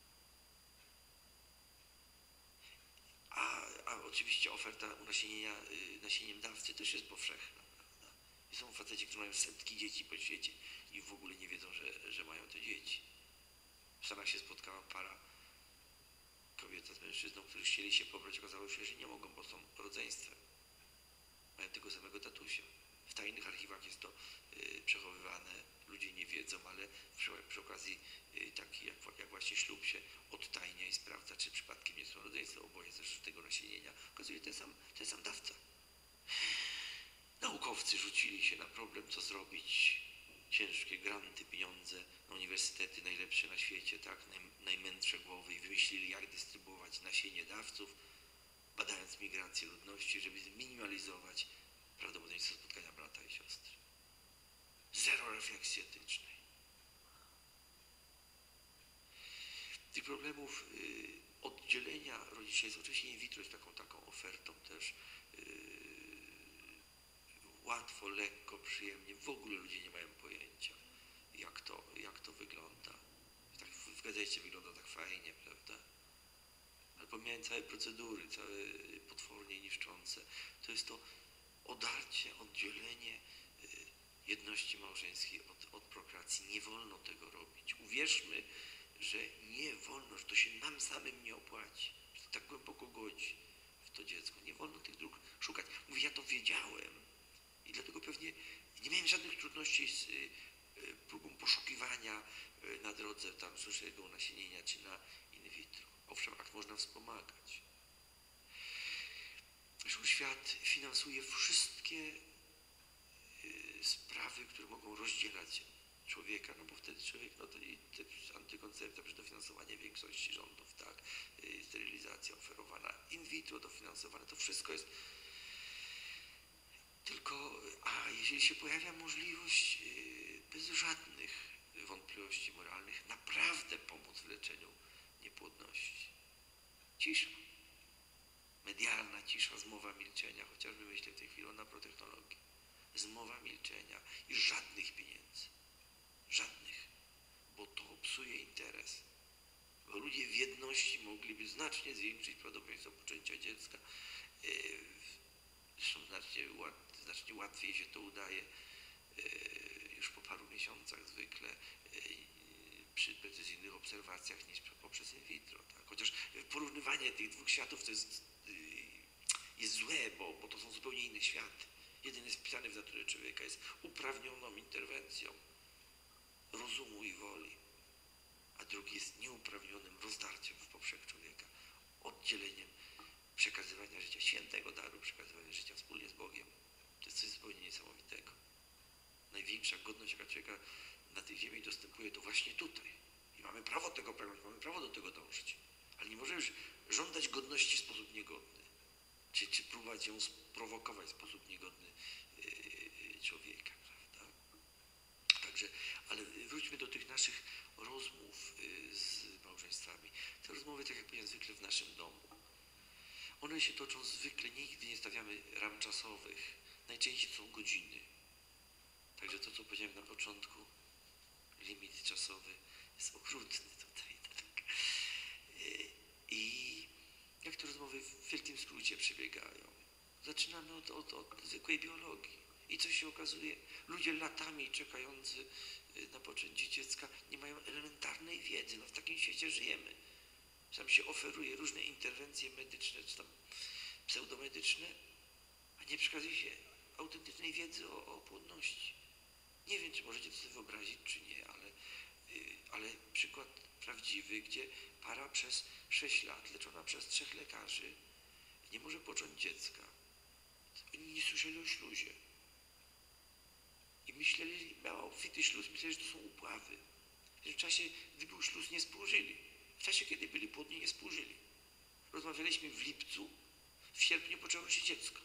A oczywiście oferta unasienienia nasieniem dawcy też jest powszechna, prawda? I są faceci, którzy mają setki dzieci po świecie i w ogóle nie wiedzą, że mają te dzieci. W Stanach się spotkała para, kobieta z mężczyzną, którzy chcieli się pobrać, okazało się, że nie mogą, bo są rodzeństwem. Mają tego samego tatusia. W tajnych archiwach jest to przechowywane, ludzie nie wiedzą, ale przy okazji taki jak właśnie ślub się odtajnia i sprawdza, czy przypadkiem nie są rodzeństwo oboje ze tego nasienienia. Okazuje ten sam dawca. Naukowcy rzucili się na problem, co zrobić. Ciężkie granty, pieniądze na uniwersytety najlepsze na świecie, tak, najmędrsze głowy i wymyślili, jak dystrybuować nasienie dawców, badając migrację ludności, żeby zminimalizować prawdopodobieństwo spotkania brata i siostry. Zero refleksji etycznej. Tych problemów oddzielenia rodzicielstwa, oczywiście in vitro jest taką ofertą też łatwo, lekko, przyjemnie. W ogóle ludzie nie mają pojęcia, jak to wygląda. Tak w gazecie wygląda tak fajnie, prawda? Ale pomijając całe procedury, całe potwornie niszczące, to jest to odarcie, oddzielenie jedności małżeńskiej od prokreacji. Nie wolno tego robić. Uwierzmy, że nie wolno, że to się nam samym nie opłaci, że to tak głęboko godzi w to dziecko. Nie wolno tych dróg szukać. Mówię, ja to wiedziałem i dlatego pewnie nie miałem żadnych trudności z próbą poszukiwania na drodze tam sztucznego unasienienia czy na in vitro. Owszem, akt można wspomagać. Zresztą świat finansuje wszystkie sprawy, które mogą rozdzielać człowieka, no bo wtedy człowiek, no to i te antykoncepcja, dofinansowanie większości rządów, tak, sterylizacja oferowana, in vitro dofinansowane, to wszystko jest tylko, a jeżeli się pojawia możliwość bez żadnych wątpliwości moralnych naprawdę pomóc w leczeniu niepłodności. Cisza. Medialna cisza, zmowa milczenia, chociażby myślę w tej chwili o naprotechnologii. Zmowa milczenia i żadnych pieniędzy. Żadnych. Bo to psuje interes. Bo ludzie w jedności mogliby znacznie zwiększyć prawdopodobieństwo poczęcia dziecka. Zresztą znacznie łatwiej się to udaje już po paru miesiącach zwykle przy precyzyjnych obserwacjach niż poprzez in vitro. Tak? Chociaż porównywanie tych dwóch światów to jest złe, bo to są zupełnie inne światy. Jeden jest wpisany w naturę człowieka, jest uprawnioną interwencją rozumu i woli, a drugi jest nieuprawnionym rozdarciem w poprzek człowieka, oddzieleniem przekazywania życia, świętego daru przekazywania życia wspólnie z Bogiem. To jest coś zupełnie niesamowitego. Największa godność, jaka człowieka na tej ziemi dostępuje, to właśnie tutaj. I mamy prawo tego pragnąć, mamy prawo do tego dążyć. Ale nie możemy już żądać godności w sposób niegodny. Czy próbować ją sprowokować w sposób niegodny człowieka, prawda? Także, ale wróćmy do tych naszych rozmów z małżeństwami. Te rozmowy, tak jak powiedziałem, zwykle w naszym domu. One się toczą zwykle, nigdy nie stawiamy ram czasowych. Najczęściej to są godziny. Także to, co powiedziałem na początku, limit czasowy jest okrutny tutaj. Tak? I jak te rozmowy w wielkim skrócie przebiegają? Zaczynamy od zwykłej biologii. I co się okazuje? Ludzie latami czekający na poczęcie dziecka nie mają elementarnej wiedzy. No w takim świecie żyjemy. Tam się oferuje różne interwencje medyczne, czy tam pseudomedyczne, a nie przekazuje się autentycznej wiedzy o płodności. Nie wiem, czy możecie to sobie wyobrazić, czy nie, ale przykład prawdziwy, gdzie para przez 6 lat, leczona przez 3 lekarzy, nie może począć dziecka. Oni nie słyszeli o śluzie. I myśleli, miała obfity śluz, myśleli, że to są upławy. Że w czasie, gdy był śluz, nie współżyli. W czasie, kiedy byli płodni, nie współżyli. Rozmawialiśmy w lipcu, w sierpniu poczęło się dziecko.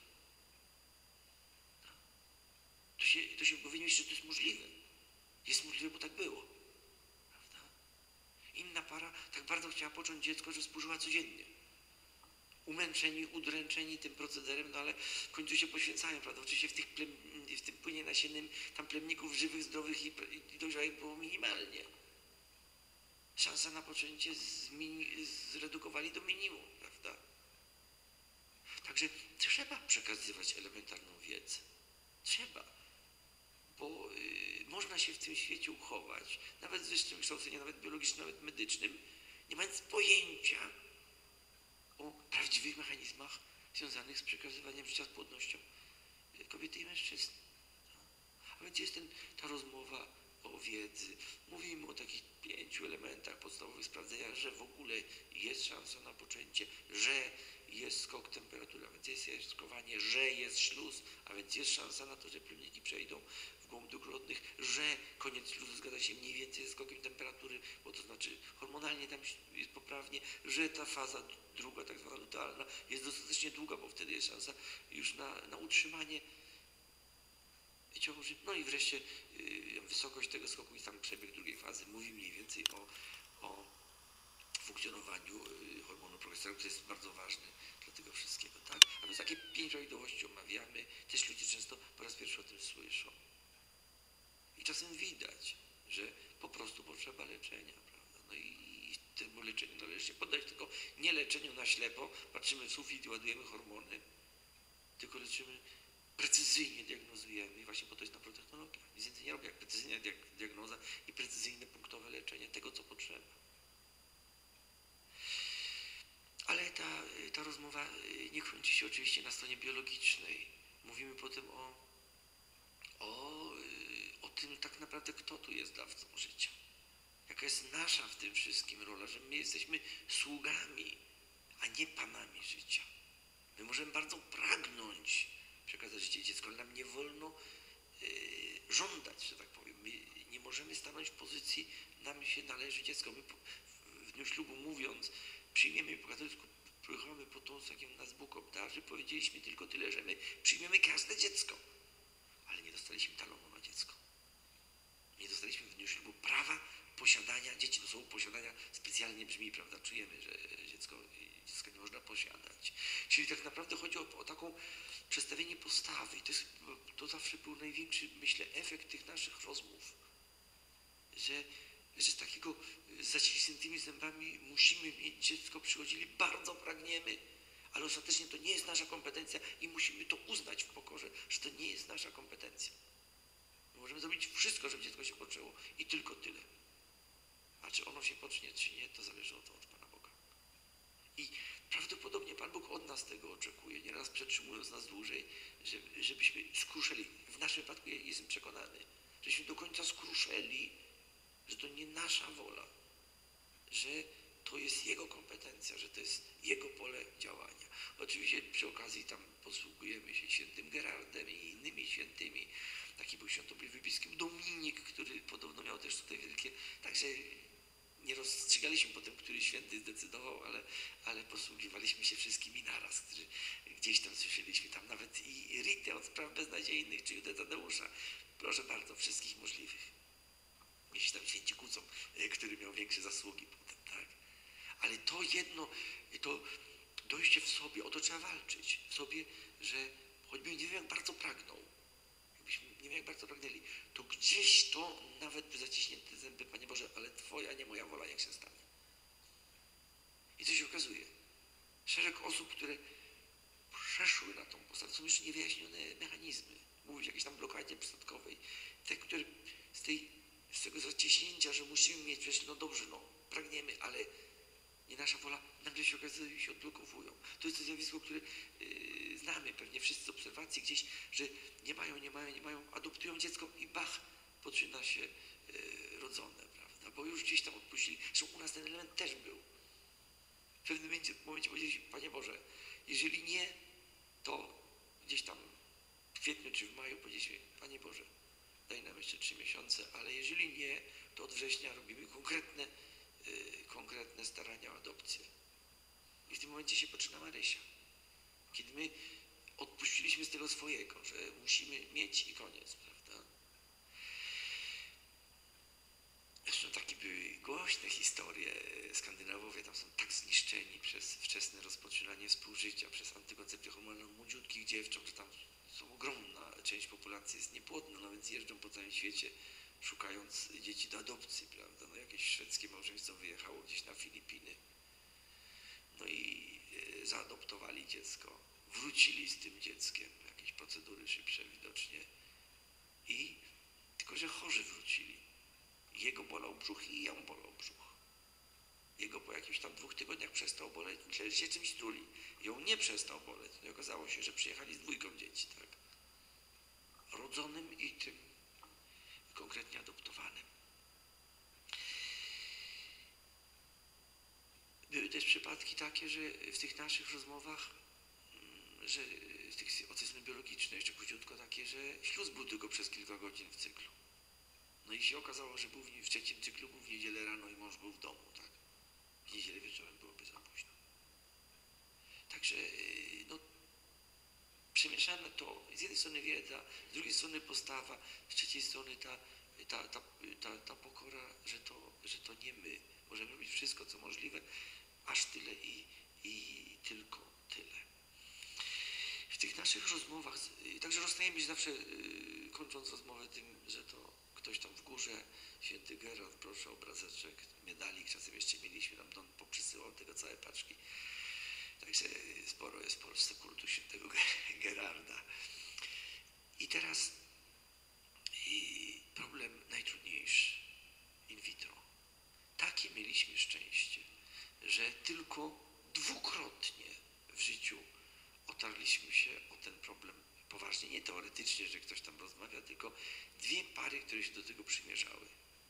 To się powinno myśleć, że to jest możliwe. Jest możliwe, bo tak było. Prawda? Inna para tak bardzo chciała począć dziecko, że współżyła codziennie. Umęczeni, udręczeni tym procederem, no ale w końcu się poświęcają, prawda? Oczywiście w tym płynie nasiennym tam plemników żywych, zdrowych i dojrzałych było minimalnie. Szansa na poczęcie zredukowali do minimum, prawda? Także trzeba przekazywać elementarną wiedzę. Trzeba. Bo można się w tym świecie uchować, nawet z wyższym wykształceniem, nawet biologicznym, nawet medycznym, nie mając pojęcia o prawdziwych mechanizmach związanych z przekazywaniem życia z płodnością kobiety i mężczyzny. A więc jest ta rozmowa o wiedzy. Mówimy o takich 5 elementach podstawowych sprawdzenia, że w ogóle jest szansa na poczęcie, że jest skok temperatury, a więc jest jaskrowanie, że jest śluz, a więc jest szansa na to, że plemniki przejdą w głąb dróg rodnych, że koniec śluzu zgadza się mniej więcej ze skokiem temperatury, bo to znaczy hormonalnie tam jest poprawnie, że ta faza druga, tak zwana lutealna, jest dostatecznie długa, bo wtedy jest szansa już na utrzymanie ciąży. No i wreszcie wysokość tego skoku i sam przebieg drugiej fazy mówi mniej więcej o funkcjonowaniu hormonu progesteronu, który jest bardzo ważny dla tego wszystkiego. Tak? A więc takie 5 prawidłowości omawiamy. Też ludzie często po raz pierwszy o tym słyszą. I czasem widać, że po prostu potrzeba leczenia, prawda? No i temu leczeniu należy się poddać, tylko nie leczeniu na ślepo, patrzymy w sufit i ładujemy hormony, tylko leczymy precyzyjnie, diagnozujemy i właśnie po to jest naprotechnologia. kończy się oczywiście na stronie biologicznej. Mówimy potem o tym tak naprawdę, kto tu jest dawcą życia. Jaka jest nasza w tym wszystkim rola, że my jesteśmy sługami, a nie panami życia. My możemy bardzo pragnąć przekazać życie dziecku, ale nam nie wolno żądać, że tak powiem. My nie możemy stanąć w pozycji, nam się należy dziecko. My w dniu ślubu mówiąc, przyjmiemy po katolicku, płychamy po tą, z jakim nas Bóg obdarzy, powiedzieliśmy tylko tyle, że my przyjmiemy każde dziecko, ale nie dostaliśmy talonu na dziecko. Nie dostaliśmy w dniu ślubu prawa posiadania dzieci. To słowo posiadania specjalnie brzmi, prawda? Czujemy, że dziecka nie można posiadać. Czyli tak naprawdę chodzi o taką przestawienie postawy. I to zawsze był największy, myślę, efekt tych naszych rozmów. Że z takiego z zacisniętymi zębami musimy mieć dziecko, przychodzili, bardzo pragniemy, ale ostatecznie to nie jest nasza kompetencja i musimy to uznać w pokorze, że to nie jest nasza kompetencja. Możemy zrobić wszystko, żeby dziecko się poczęło i tylko tyle. A czy ono się pocznie, czy nie, to zależy od Pana Boga. I prawdopodobnie Pan Bóg od nas tego oczekuje, nieraz przetrzymując nas dłużej, żebyśmy skruszeli. W naszym wypadku jestem przekonany, żebyśmy do końca skruszeli, że to nie nasza wola, że to jest Jego kompetencja, że to jest Jego pole działania. Oczywiście przy okazji tam posługujemy się świętym Gerardem i innymi świętymi. Taki był świętobój wybiskim Dominik, który podobno miał też tutaj wielkie... Także nie rozstrzygaliśmy potem, który święty zdecydował, ale posługiwaliśmy się wszystkimi naraz, którzy gdzieś tam słyszeliśmy. Tam nawet i Ritę od spraw beznadziejnych, czy Judę Tadeusza. Proszę bardzo, wszystkich możliwych. Jeśli tam święci kłócą, który miał większe zasługi potem, tak? Ale to jedno, to dojście w sobie, o to trzeba walczyć. W sobie, że choćby nie wiem, jak bardzo pragnął, jakbyśmy nie wiem, jak bardzo pragnęli, to gdzieś to, nawet zaciśnięte zęby, Panie Boże, ale Twoja, nie moja wola, niech się stanie. I co się okazuje? Szereg osób, które przeszły na tą postawę, są już niewyjaśnione mechanizmy. Mówić o jakiejś tam blokadzie przystatkowej. Te, które z tego zaciśnięcia, że musimy mieć, przecież no dobrze, no pragniemy, ale nie nasza wola, nagle się okazuje, się odblokowują. To jest to zjawisko, które znamy pewnie wszyscy z obserwacji gdzieś, że nie mają, adoptują dziecko i bach, poczyna się rodzone, prawda? Bo już gdzieś tam odpuścili. Zresztą u nas ten element też był. W pewnym momencie powiedzieliśmy, Panie Boże, jeżeli nie, to gdzieś tam w kwietniu czy w maju powiedzieliśmy, Panie Boże, daj nam jeszcze 3 miesiące, ale jeżeli nie, to od września robimy konkretne starania o adopcję. I w tym momencie się poczyna Marysia. Kiedy my odpuściliśmy z tego swojego, że musimy mieć i koniec, prawda? Zresztą takie były głośne historie. Skandynawowie tam są tak zniszczeni przez wczesne rozpoczynanie współżycia, przez antykoncepcję hormonalną młodziutkich dziewcząt, że tam ogromna część populacji jest niepłodna, no więc jeżdżą po całym świecie, szukając dzieci do adopcji, prawda? No jakieś szwedzkie małżeństwo wyjechało gdzieś na Filipiny, no i zaadoptowali dziecko, wrócili z tym dzieckiem, jakieś procedury szybsze widocznie, tylko że chorzy wrócili. Jego bolał brzuch i ją bolał brzuch. Jego po jakichś tam 2 tygodniach przestał boleć, myśleli, że się czymś truli. Ją nie przestał boleć. No i okazało się, że przyjechali z 2 dzieci, tak? Rodzonym i tym konkretnie adoptowanym. Były też przypadki takie, że w tych naszych rozmowach, że w tych oceny biologicznej jeszcze króciutko takie, że śluz był tylko przez kilka godzin w cyklu. No i się okazało, że był w 3. cyklu, był w niedzielę rano i mąż był w domu, tak? W niedzielę wieczorem byłoby za późno. Także, no, przemieszane to, z jednej strony wiedza, z drugiej strony postawa, z trzeciej strony ta pokora, że to nie my. Możemy robić wszystko, co możliwe, aż tyle i tylko tyle. W tych naszych rozmowach, także rozstajemy się zawsze, kończąc rozmowę tym, że to ktoś tam w górze, święty Gerard, proszę, obrazeczek, medalik, czasem jeszcze mieliśmy, nam Don poprzysyłał tego całe paczki. Także sporo jest w Polsce kultu świętego Gerarda. I teraz problem najtrudniejszy, in vitro. Takie mieliśmy szczęście, że tylko 2-krotnie w życiu o poważnie, nie teoretycznie, że ktoś tam rozmawia, tylko dwie pary, które się do tego przymierzały.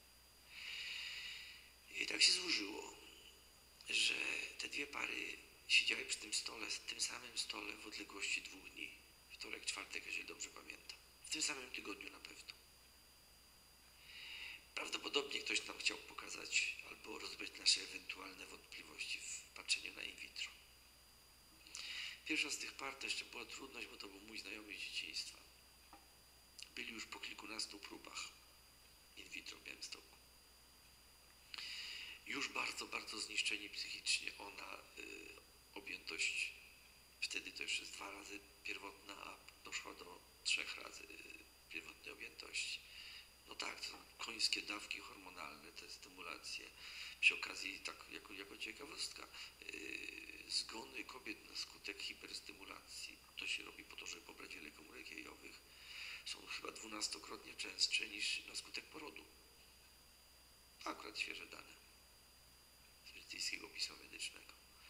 I tak się złożyło, że te dwie pary siedziały przy tym samym stole w odległości 2 dni. Wtorek, czwartek, jeżeli dobrze pamiętam. W tym samym tygodniu na pewno. Prawdopodobnie ktoś nam chciał pokazać albo rozwiać nasze ewentualne wątpliwości w patrzeniu na in vitro. Pierwsza z tych par to jeszcze była trudność, bo to był mój znajomy z dzieciństwa. Byli już po kilkunastu próbach in vitro w Białymstoku. Już bardzo, bardzo zniszczeni psychicznie. Ona, objętość, wtedy to jeszcze jest 2 razy pierwotna, a doszła do 3 razy pierwotnej objętości. No tak, to są końskie dawki hormonalne, te stymulacje. Przy okazji, tak jako ciekawostka, zgony kobiet na skutek hiperstymulacji, to się robi po to, żeby pobrać wiele komórek jajowych, są chyba 12-krotnie częstsze niż na skutek porodu. Akurat świeże dane z brytyjskiego pisma medycznego.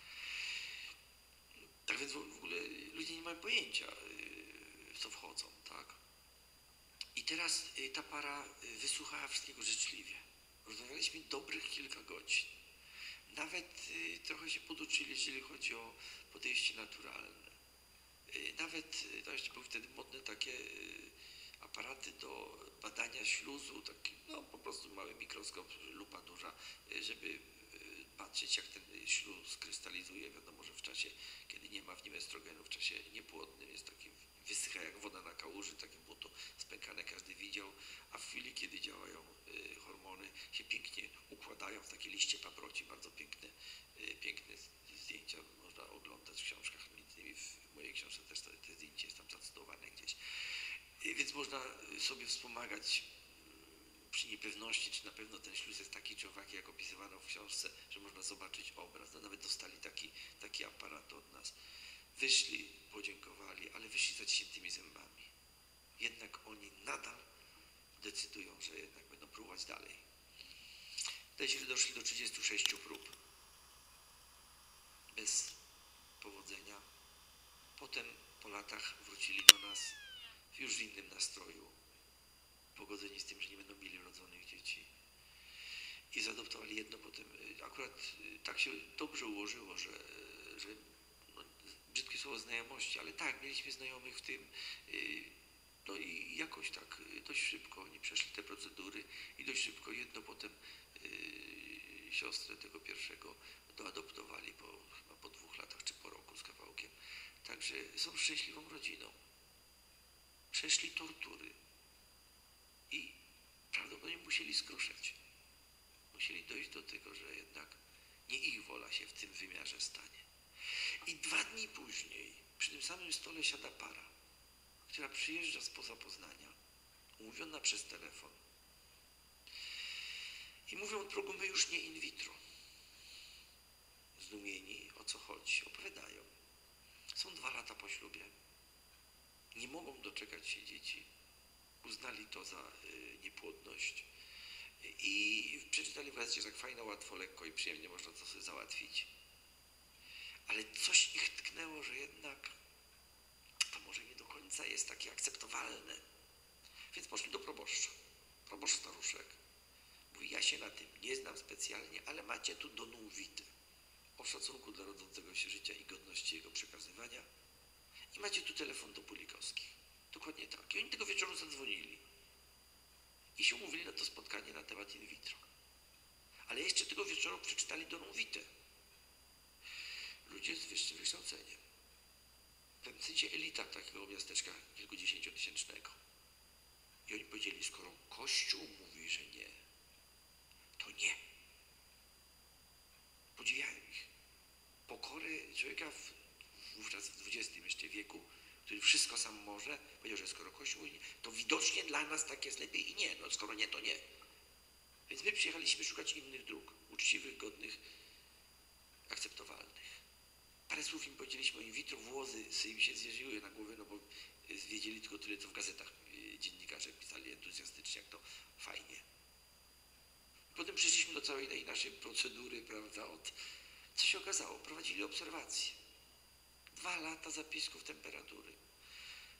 Tak więc w ogóle ludzie nie mają pojęcia, w co wchodzą, tak? I teraz ta para wysłuchała wszystkiego życzliwie. Rozmawialiśmy dobrych kilka godzin. Nawet trochę się poduczyli, jeżeli chodzi o podejście naturalne. Nawet, to jeszcze były wtedy modne takie aparaty do badania śluzu, taki, no po prostu mały mikroskop, lupa duża, żeby patrzeć, jak ten śluz krystalizuje. Wiadomo, że w czasie, kiedy nie ma w nim estrogenu, w czasie niepłodnym jest taki, wysycha jak woda na kałuży, takie było to spękane, każdy widział, a w chwili, kiedy działają hormony, się pięknie układają w takie liście paproci, bardzo piękne zdjęcia można oglądać w książkach, między innymi w mojej książce też te zdjęcie jest tam zacytowane gdzieś. Więc można sobie wspomagać przy niepewności, czy na pewno ten śluz jest taki czy owaki, jak opisywano w książce, że można zobaczyć obraz. No, nawet dostali taki aparat od nas. Wyszli, podziękowali, ale wyszli z zaciśniętymi zębami. Jednak oni nadal decydują, że jednak będą próbować dalej. Wydaje się, że doszli do 36 prób. Bez powodzenia. Potem po latach wrócili do nas już w innym nastroju, pogodzeni z tym, że nie będą mieli rodzonych dzieci. I zaadoptowali jedno potem. Akurat tak się dobrze ułożyło, że no, brzydkie słowo znajomości, ale tak, mieliśmy znajomych w tym. No i jakoś tak dość szybko oni przeszli te procedury i dość szybko jedno potem siostrę tego pierwszego doadoptowali chyba po 2 latach czy po roku z kawałkiem. Także są szczęśliwą rodziną. Przeszli tortury i prawdopodobnie musieli skruszać. Musieli dojść do tego, że jednak nie ich wola się w tym wymiarze stanie. I 2 dni później przy tym samym stole siada para, która przyjeżdża spoza Poznania, umówiona przez telefon. I mówią od progu, my już nie in vitro. Zdumieni, o co chodzi, opowiadają. Są 2 lata po ślubie. Nie mogą doczekać się dzieci. Uznali to za niepłodność. I przeczytali w gazecie, że tak fajnie, łatwo, lekko i przyjemnie można to sobie załatwić. Ale coś ich tknęło, że jednak to może nie do końca jest takie akceptowalne. Więc poszli do proboszcza. Proboszcz staruszek. Mówi, ja się na tym nie znam specjalnie, ale macie tu donum vitae. O szacunku dla rodzącego się życia i godności jego przekazywania. I macie tu telefon do Pulikowskich. Dokładnie tak. I oni tego wieczoru zadzwonili. I się umówili na to spotkanie na temat in vitro. Ale jeszcze tego wieczoru przeczytali donum vitae. Ludzie z wyższym wykształceniem. W pewnym sensie elita takiego miasteczka kilkudziesięciotysięcznego. I oni powiedzieli, skoro Kościół mówi, że nie, to nie. Podziwiają ich. Pokorę człowieka wówczas w XX jeszcze wieku, który wszystko sam może, powiedział, że skoro Kościół mówi, to widocznie dla nas tak jest lepiej i nie. No skoro nie, to nie. Więc my przyjechaliśmy szukać innych dróg, uczciwych, godnych, akceptowalnych. Parę słów im powiedzieliśmy o in vitro, włosy im się zjeżyły na głowę, no bo wiedzieli tylko tyle, co w gazetach dziennikarze pisali entuzjastycznie, jak to fajnie. Potem przyszliśmy do całej tej naszej procedury, prawda, co się okazało? Prowadzili obserwacje. 2 lata zapisków temperatury.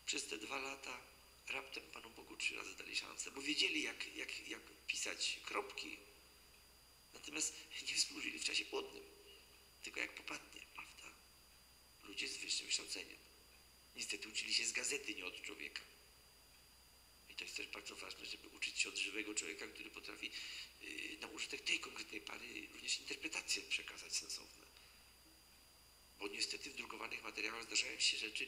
Przez te 2 lata raptem Panu Bogu 3 razy dali szansę, bo wiedzieli jak pisać kropki. Natomiast nie współżyli w czasie płodnym, tylko jak popadnie, prawda? Ludzie z wyższym wykształceniem. Niestety uczyli się z gazety, nie od człowieka. I to jest też bardzo ważne, żeby uczyć się od żywego człowieka, który potrafi na użytek tej konkretnej pary również interpretacje przekazać sensowne. Bo niestety w drukowanych materiałach zdarzają się rzeczy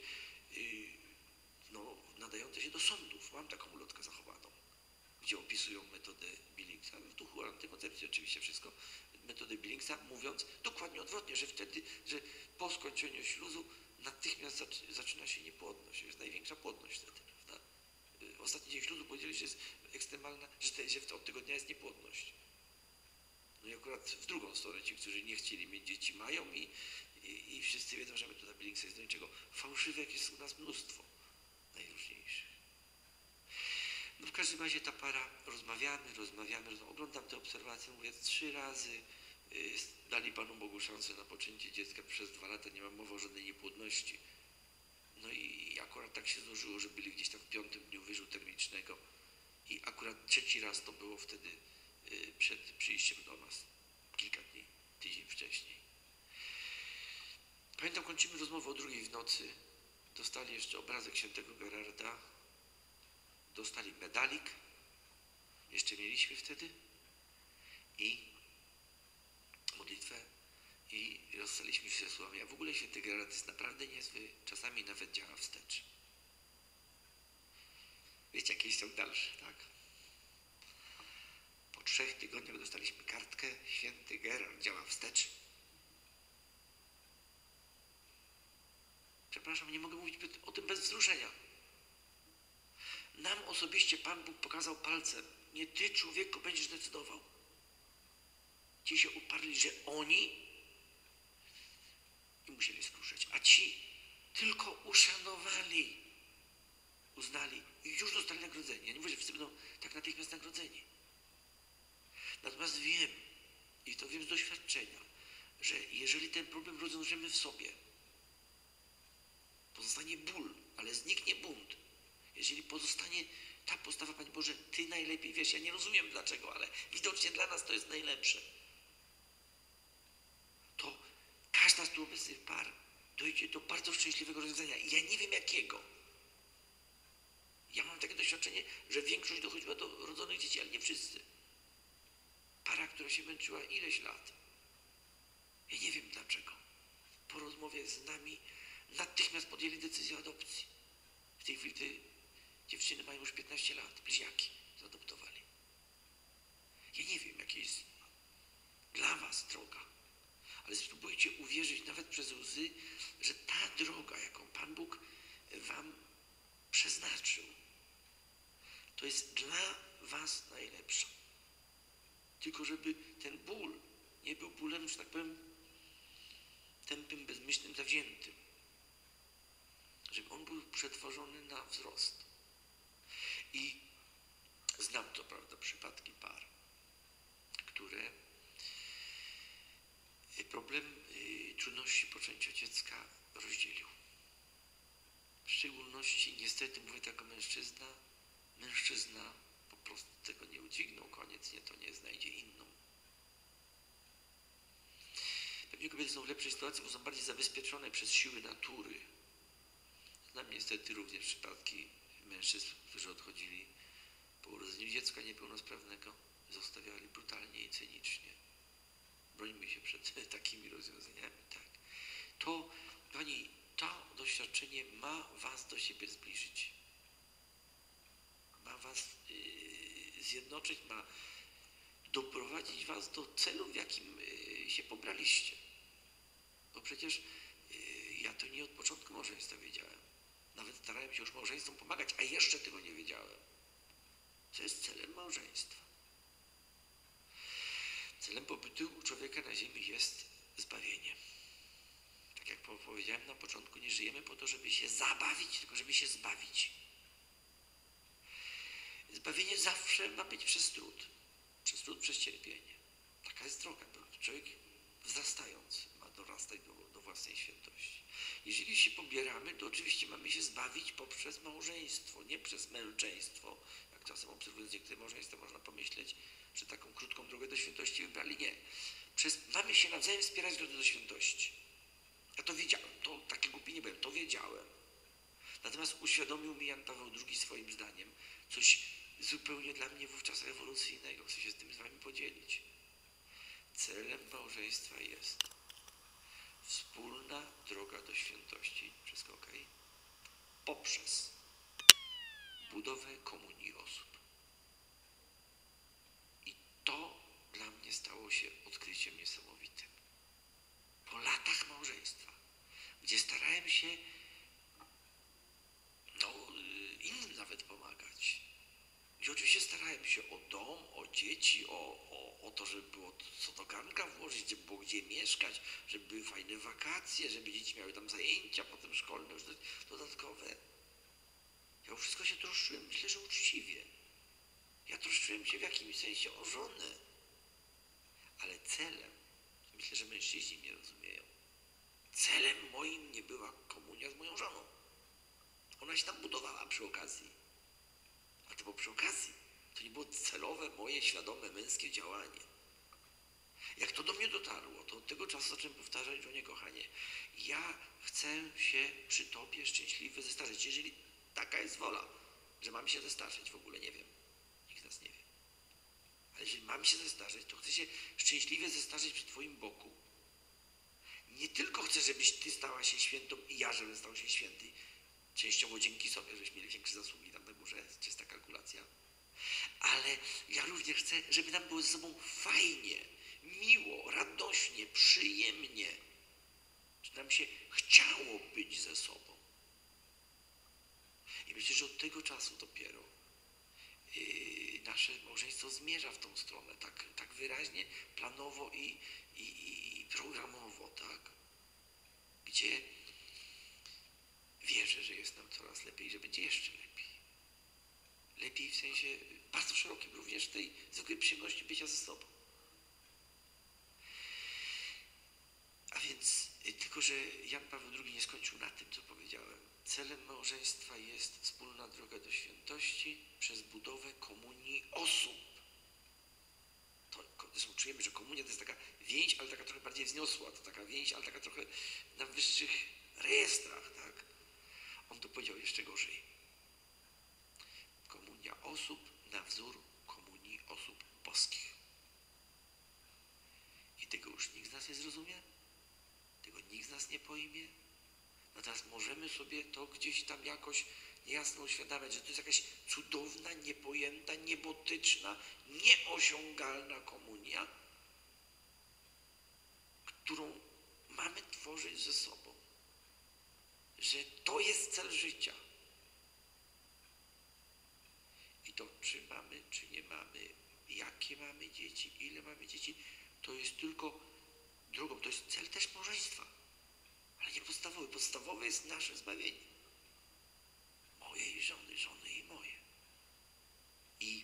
nadające się do sądów. Mam taką ulotkę zachowaną, gdzie opisują metodę Billingsa, w duchu antykoncepcji oczywiście wszystko, metodę Billingsa, mówiąc dokładnie odwrotnie, że wtedy, że po skończeniu śluzu natychmiast zaczyna się niepłodność, jest największa płodność wtedy, prawda? Ostatni dzień śluzu powiedzieli, że jest ekstremalna, że od tego dnia jest niepłodność. No i akurat w drugą stronę ci, którzy nie chcieli mieć dzieci, mają i wszyscy wiedzą, że metoda Billingsa jest do niczego. Fałszywek jest u nas mnóstwo, najróżniejszych. No w każdym razie ta para, rozmawiamy, oglądam te obserwacje, mówię 3 razy, dali Panu Bogu szansę na poczęcie dziecka przez 2 lata, nie ma mowy o żadnej niepłodności. No i akurat tak się złożyło, że byli gdzieś tam w 5. dniu wyżu termicznego i akurat 3. raz to było wtedy przed przyjściem do nas, kilka dni, tydzień wcześniej. Pamiętam, kończymy rozmowę o 2 w nocy, dostali jeszcze obrazek świętego Gerarda, dostali medalik, jeszcze mieliśmy wtedy, i modlitwę i rozstaliśmy się słowami. A w ogóle święty Gerard jest naprawdę niezły, czasami nawet działa wstecz. Wiecie, jakie jest ciąg dalszy, tak? Po 3 tygodniach dostaliśmy kartkę, święty Gerard działa wstecz. Przepraszam, nie mogę mówić o tym bez wzruszenia. Nam osobiście Pan Bóg pokazał palcem. Nie ty, człowieku, będziesz decydował. Ci się uparli, że oni i musieli skruszać, a ci tylko uszanowali, uznali i już dostali nagrodzenie. Ja nie mówię, że wszyscy będą tak natychmiast nagrodzeni. Natomiast wiem, i to wiem z doświadczenia, że jeżeli ten problem rozwiążemy w sobie, pozostanie ból, ale zniknie bunt. Jeżeli pozostanie ta postawa, Panie Boże, Ty najlepiej wiesz, ja nie rozumiem dlaczego, ale widocznie dla nas to jest najlepsze, to każda z tu obecnych par dojdzie do bardzo szczęśliwego rozwiązania. I ja nie wiem jakiego. Ja mam takie doświadczenie, że większość dochodziła do rodzonych dzieci, ale nie wszyscy. Para, która się męczyła ileś lat. Ja nie wiem dlaczego. Po rozmowie z nami natychmiast podjęli decyzję o adopcji. W tej chwili te dziewczyny mają już 15 lat, bliźniaki zaadoptowali. Ja nie wiem, jaka jest dla was droga, ale spróbujcie uwierzyć nawet przez łzy, że ta droga, jaką Pan Bóg wam przeznaczył, to jest dla was najlepsza. Tylko żeby ten ból nie był bólem, że tak powiem, tępym, bezmyślnym, zawziętym. Żeby on był przetworzony na wzrost. I znam to, prawda, przypadki par, które problem trudności poczęcia dziecka rozdzielił. W szczególności, niestety, mówię tak, mężczyzna po prostu tego nie udźwignął, koniec, nie, to nie znajdzie inną. Pewnie kobiety są w lepszej sytuacji, bo są bardziej zabezpieczone przez siły natury. Znam niestety również przypadki mężczyzn, którzy odchodzili po urodzeniu dziecka niepełnosprawnego, zostawiali brutalnie i cynicznie. Brońmy się przed takimi rozwiązaniami, tak. To, Pani, to doświadczenie ma was do siebie zbliżyć. Ma was zjednoczyć, ma doprowadzić was do celu, w jakim się pobraliście. Bo przecież ja to nie od początku małżeństwa wiedziałem. Nawet starałem się już małżeństwom pomagać, a jeszcze tego nie wiedziałem. Co jest celem małżeństwa? Celem pobytu człowieka na ziemi jest zbawienie. Tak jak powiedziałem na początku, nie żyjemy po to, żeby się zabawić, tylko żeby się zbawić. Zbawienie zawsze ma być przez trud, przez cierpienie. Taka jest droga. Człowiek wzrastając ma dorastać do własnej świętości. Jeżeli się pobieramy, to oczywiście mamy się zbawić poprzez małżeństwo, nie przez męczeństwo. Jak czasem obserwując niektóre małżeństwa można pomyśleć, że taką krótką drogę do świętości wybrali. Nie. Mamy się nawzajem wspierać do świętości. Ja to wiedziałem, to taki głupi nie byłem, to wiedziałem. Natomiast uświadomił mi Jan Paweł II swoim zdaniem coś zupełnie dla mnie wówczas rewolucyjnego. Chcę się z tym z wami podzielić. Celem małżeństwa jest wspólna droga do świętości, wszystko ok, poprzez budowę komunii osób. I to dla mnie stało się odkryciem niesamowitym. Po latach małżeństwa, gdzie starałem się innym nawet pomagać, gdzie oczywiście starałem się o dom, o dzieci, o to, żeby było co do garnka włożyć, żeby było gdzie mieszkać, żeby były fajne wakacje, żeby dzieci miały tam zajęcia potem szkolne, już dodatkowe. Ja o wszystko się troszczyłem, myślę, że uczciwie. Ja troszczyłem się w jakimś sensie o żonę. Ale celem, myślę, że mężczyźni mnie rozumieją, celem moim nie była komunia z moją żoną. Ona się tam budowała przy okazji. A to było przy okazji. To nie było celowe, moje, świadome, męskie działanie. Jak to do mnie dotarło, to od tego czasu zacząłem powtarzać żonie, kochanie, ja chcę się przy tobie szczęśliwie zestarzeć. Jeżeli taka jest wola, że mam się zestarzeć, w ogóle nie wiem. Nikt z nas nie wie. Ale jeżeli mam się zestarzeć, to chcę się szczęśliwie zestarzeć przy twoim boku. Nie tylko chcę, żebyś ty stała się świętą i ja, żebym stał się święty. Częściowo dzięki sobie, żeśmy mieli większe zasługi tam na górze, czysta kalkulacja. Ale ja również chcę, żeby nam było ze sobą fajnie, miło, radośnie, przyjemnie. Żeby nam się chciało być ze sobą. I myślę, że od tego czasu dopiero nasze małżeństwo zmierza w tą stronę, tak wyraźnie, planowo i programowo, tak? Gdzie wierzę, że jest nam coraz lepiej, że będzie jeszcze lepiej. Lepiej w sensie bardzo szerokim, również tej zwykłej przyjemności bycia ze sobą. A więc, tylko że Jan Paweł II nie skończył na tym, co powiedziałem. Celem małżeństwa jest wspólna droga do świętości przez budowę komunii osób. Zresztą czujemy, że komunia to jest taka więź, ale taka trochę bardziej wzniosła. To taka więź, ale taka trochę na wyższych rejestrach, tak? On to powiedział jeszcze gorzej. Komunia osób na wzór komunii osób boskich. I tego już nikt z nas nie zrozumie, tego nikt z nas nie pojmie. Natomiast możemy sobie to gdzieś tam jakoś niejasno uświadamiać, że to jest jakaś cudowna, niepojęta, niebotyczna, nieosiągalna komunia, którą mamy tworzyć ze sobą. Że to jest cel życia. I to czy mamy, czy nie mamy, jakie mamy dzieci, ile mamy dzieci, to jest tylko drogą, to jest cel też małżeństwa. Ale nie podstawowy. Podstawowe jest nasze zbawienie. Mojej żony, żony i moje. I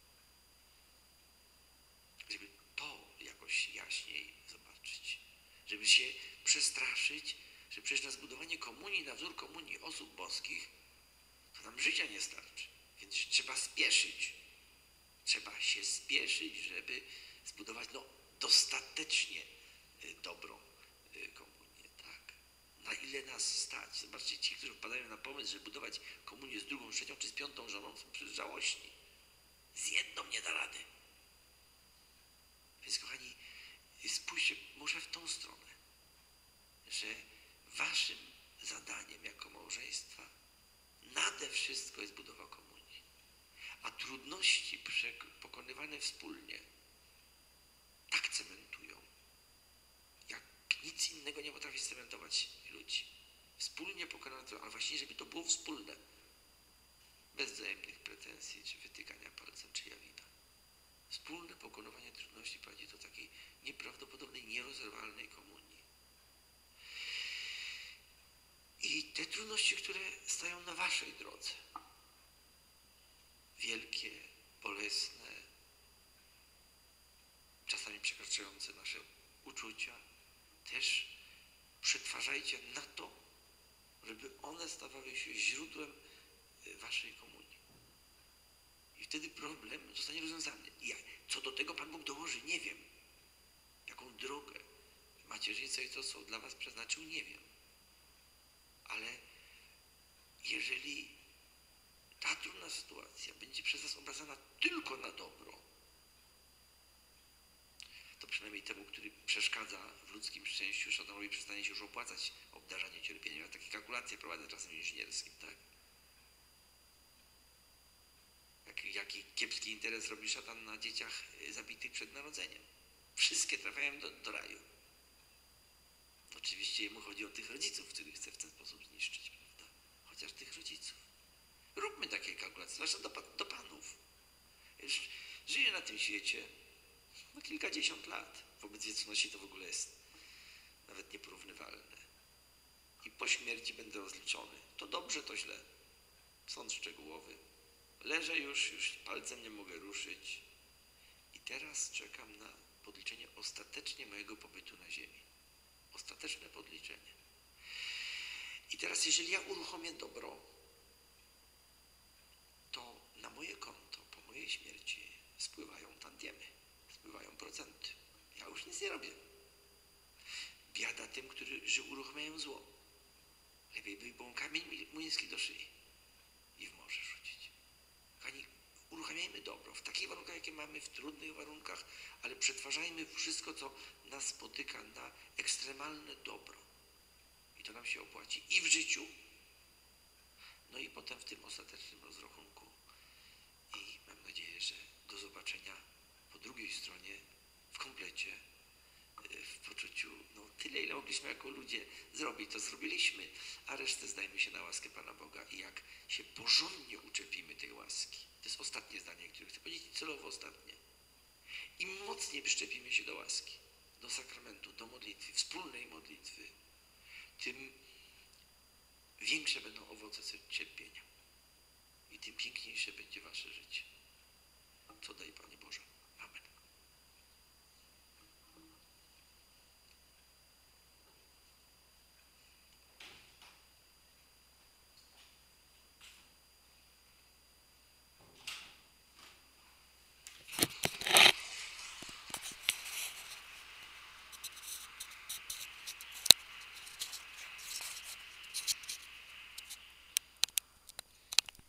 żeby to jakoś jaśniej zobaczyć, żeby się przestraszyć, że przecież na zbudowanie komunii, na wzór komunii osób boskich, to nam życia nie starczy. Więc trzeba spieszyć. Trzeba się spieszyć, żeby zbudować dostatecznie dobrą komunię. Tak? Na ile nas stać? Zobaczcie, ci, którzy wpadają na pomysł, żeby budować komunię z drugą, trzecią czy z piątą żoną, są przecież żałośni. Z jedną nie da rady. Więc kochani, spójrzcie może w tą stronę, że waszym zadaniem jako małżeństwa nade wszystko jest budowa komunii. A trudności pokonywane wspólnie tak cementują, jak nic innego nie potrafi cementować ludzi. Wspólnie pokonane, ale właśnie, żeby to było wspólne. Bez wzajemnych pretensji, czy wytykania palcem, czy jawina. Wspólne pokonywanie trudności prowadzi do takiej nieprawdopodobnej, nierozerwalnej komunii. I te trudności, które stają na waszej drodze, wielkie, bolesne, czasami przekraczające nasze uczucia, też przetwarzajcie na to, żeby one stawały się źródłem waszej komunii. I wtedy problem zostanie rozwiązany. Co do tego Pan Bóg dołoży, nie wiem. Jaką drogę macierzyństwo i to dla was przeznaczył, nie wiem. Ale jeżeli ta trudna sytuacja będzie przez nas obracana tylko na dobro, to przynajmniej temu, który przeszkadza w ludzkim szczęściu, szatanowi przestanie się już opłacać obdarzanie cierpieniem. Ja takie kalkulacje prowadzę czasem inżynierskim, tak? Jaki kiepski interes robi szatan na dzieciach zabitych przed narodzeniem. Wszystkie trafiają do raju. Oczywiście jemu chodzi o tych rodziców, których chce w ten sposób zniszczyć, prawda? Chociaż tych rodziców. Róbmy takie kalkulacje, zwłaszcza do panów. Już żyję na tym świecie kilkadziesiąt lat. Wobec wieczności to w ogóle jest nawet nieporównywalne. I po śmierci będę rozliczony. To dobrze, to źle. Sąd szczegółowy. Leżę już palcem nie mogę ruszyć. I teraz czekam na podliczenie ostatecznie mojego pobytu na ziemi. Ostateczne podliczenie. I teraz, jeżeli ja uruchomię dobro, to na moje konto po mojej śmierci spływają tantiemy, spływają procenty. Ja już nic nie robię. Biada tym, którzy uruchamiają zło. Lepiej by był kamień młyński do szyi i w morze rzucić. Kochani, uruchamiajmy dobro w takich warunkach, jakie mamy, w trudnych warunkach, ale przetwarzajmy wszystko, co nas spotyka, na ekstremalne dobro. I to nam się opłaci i w życiu, no i potem w tym ostatecznym rozrachunku. I mam nadzieję, że do zobaczenia po drugiej stronie w komplecie, w poczuciu, tyle, ile mogliśmy jako ludzie zrobić, to zrobiliśmy, a resztę zdajmy się na łaskę Pana Boga i jak się porządnie uczepimy tej łaski. To jest ostatnie zdanie, które chcę powiedzieć, celowo ostatnie. Im mocniej przyczepimy się do łaski, do sakramentu, do modlitwy, wspólnej modlitwy, tym większe będą owoce cierpienia i tym piękniejsze będzie wasze życie.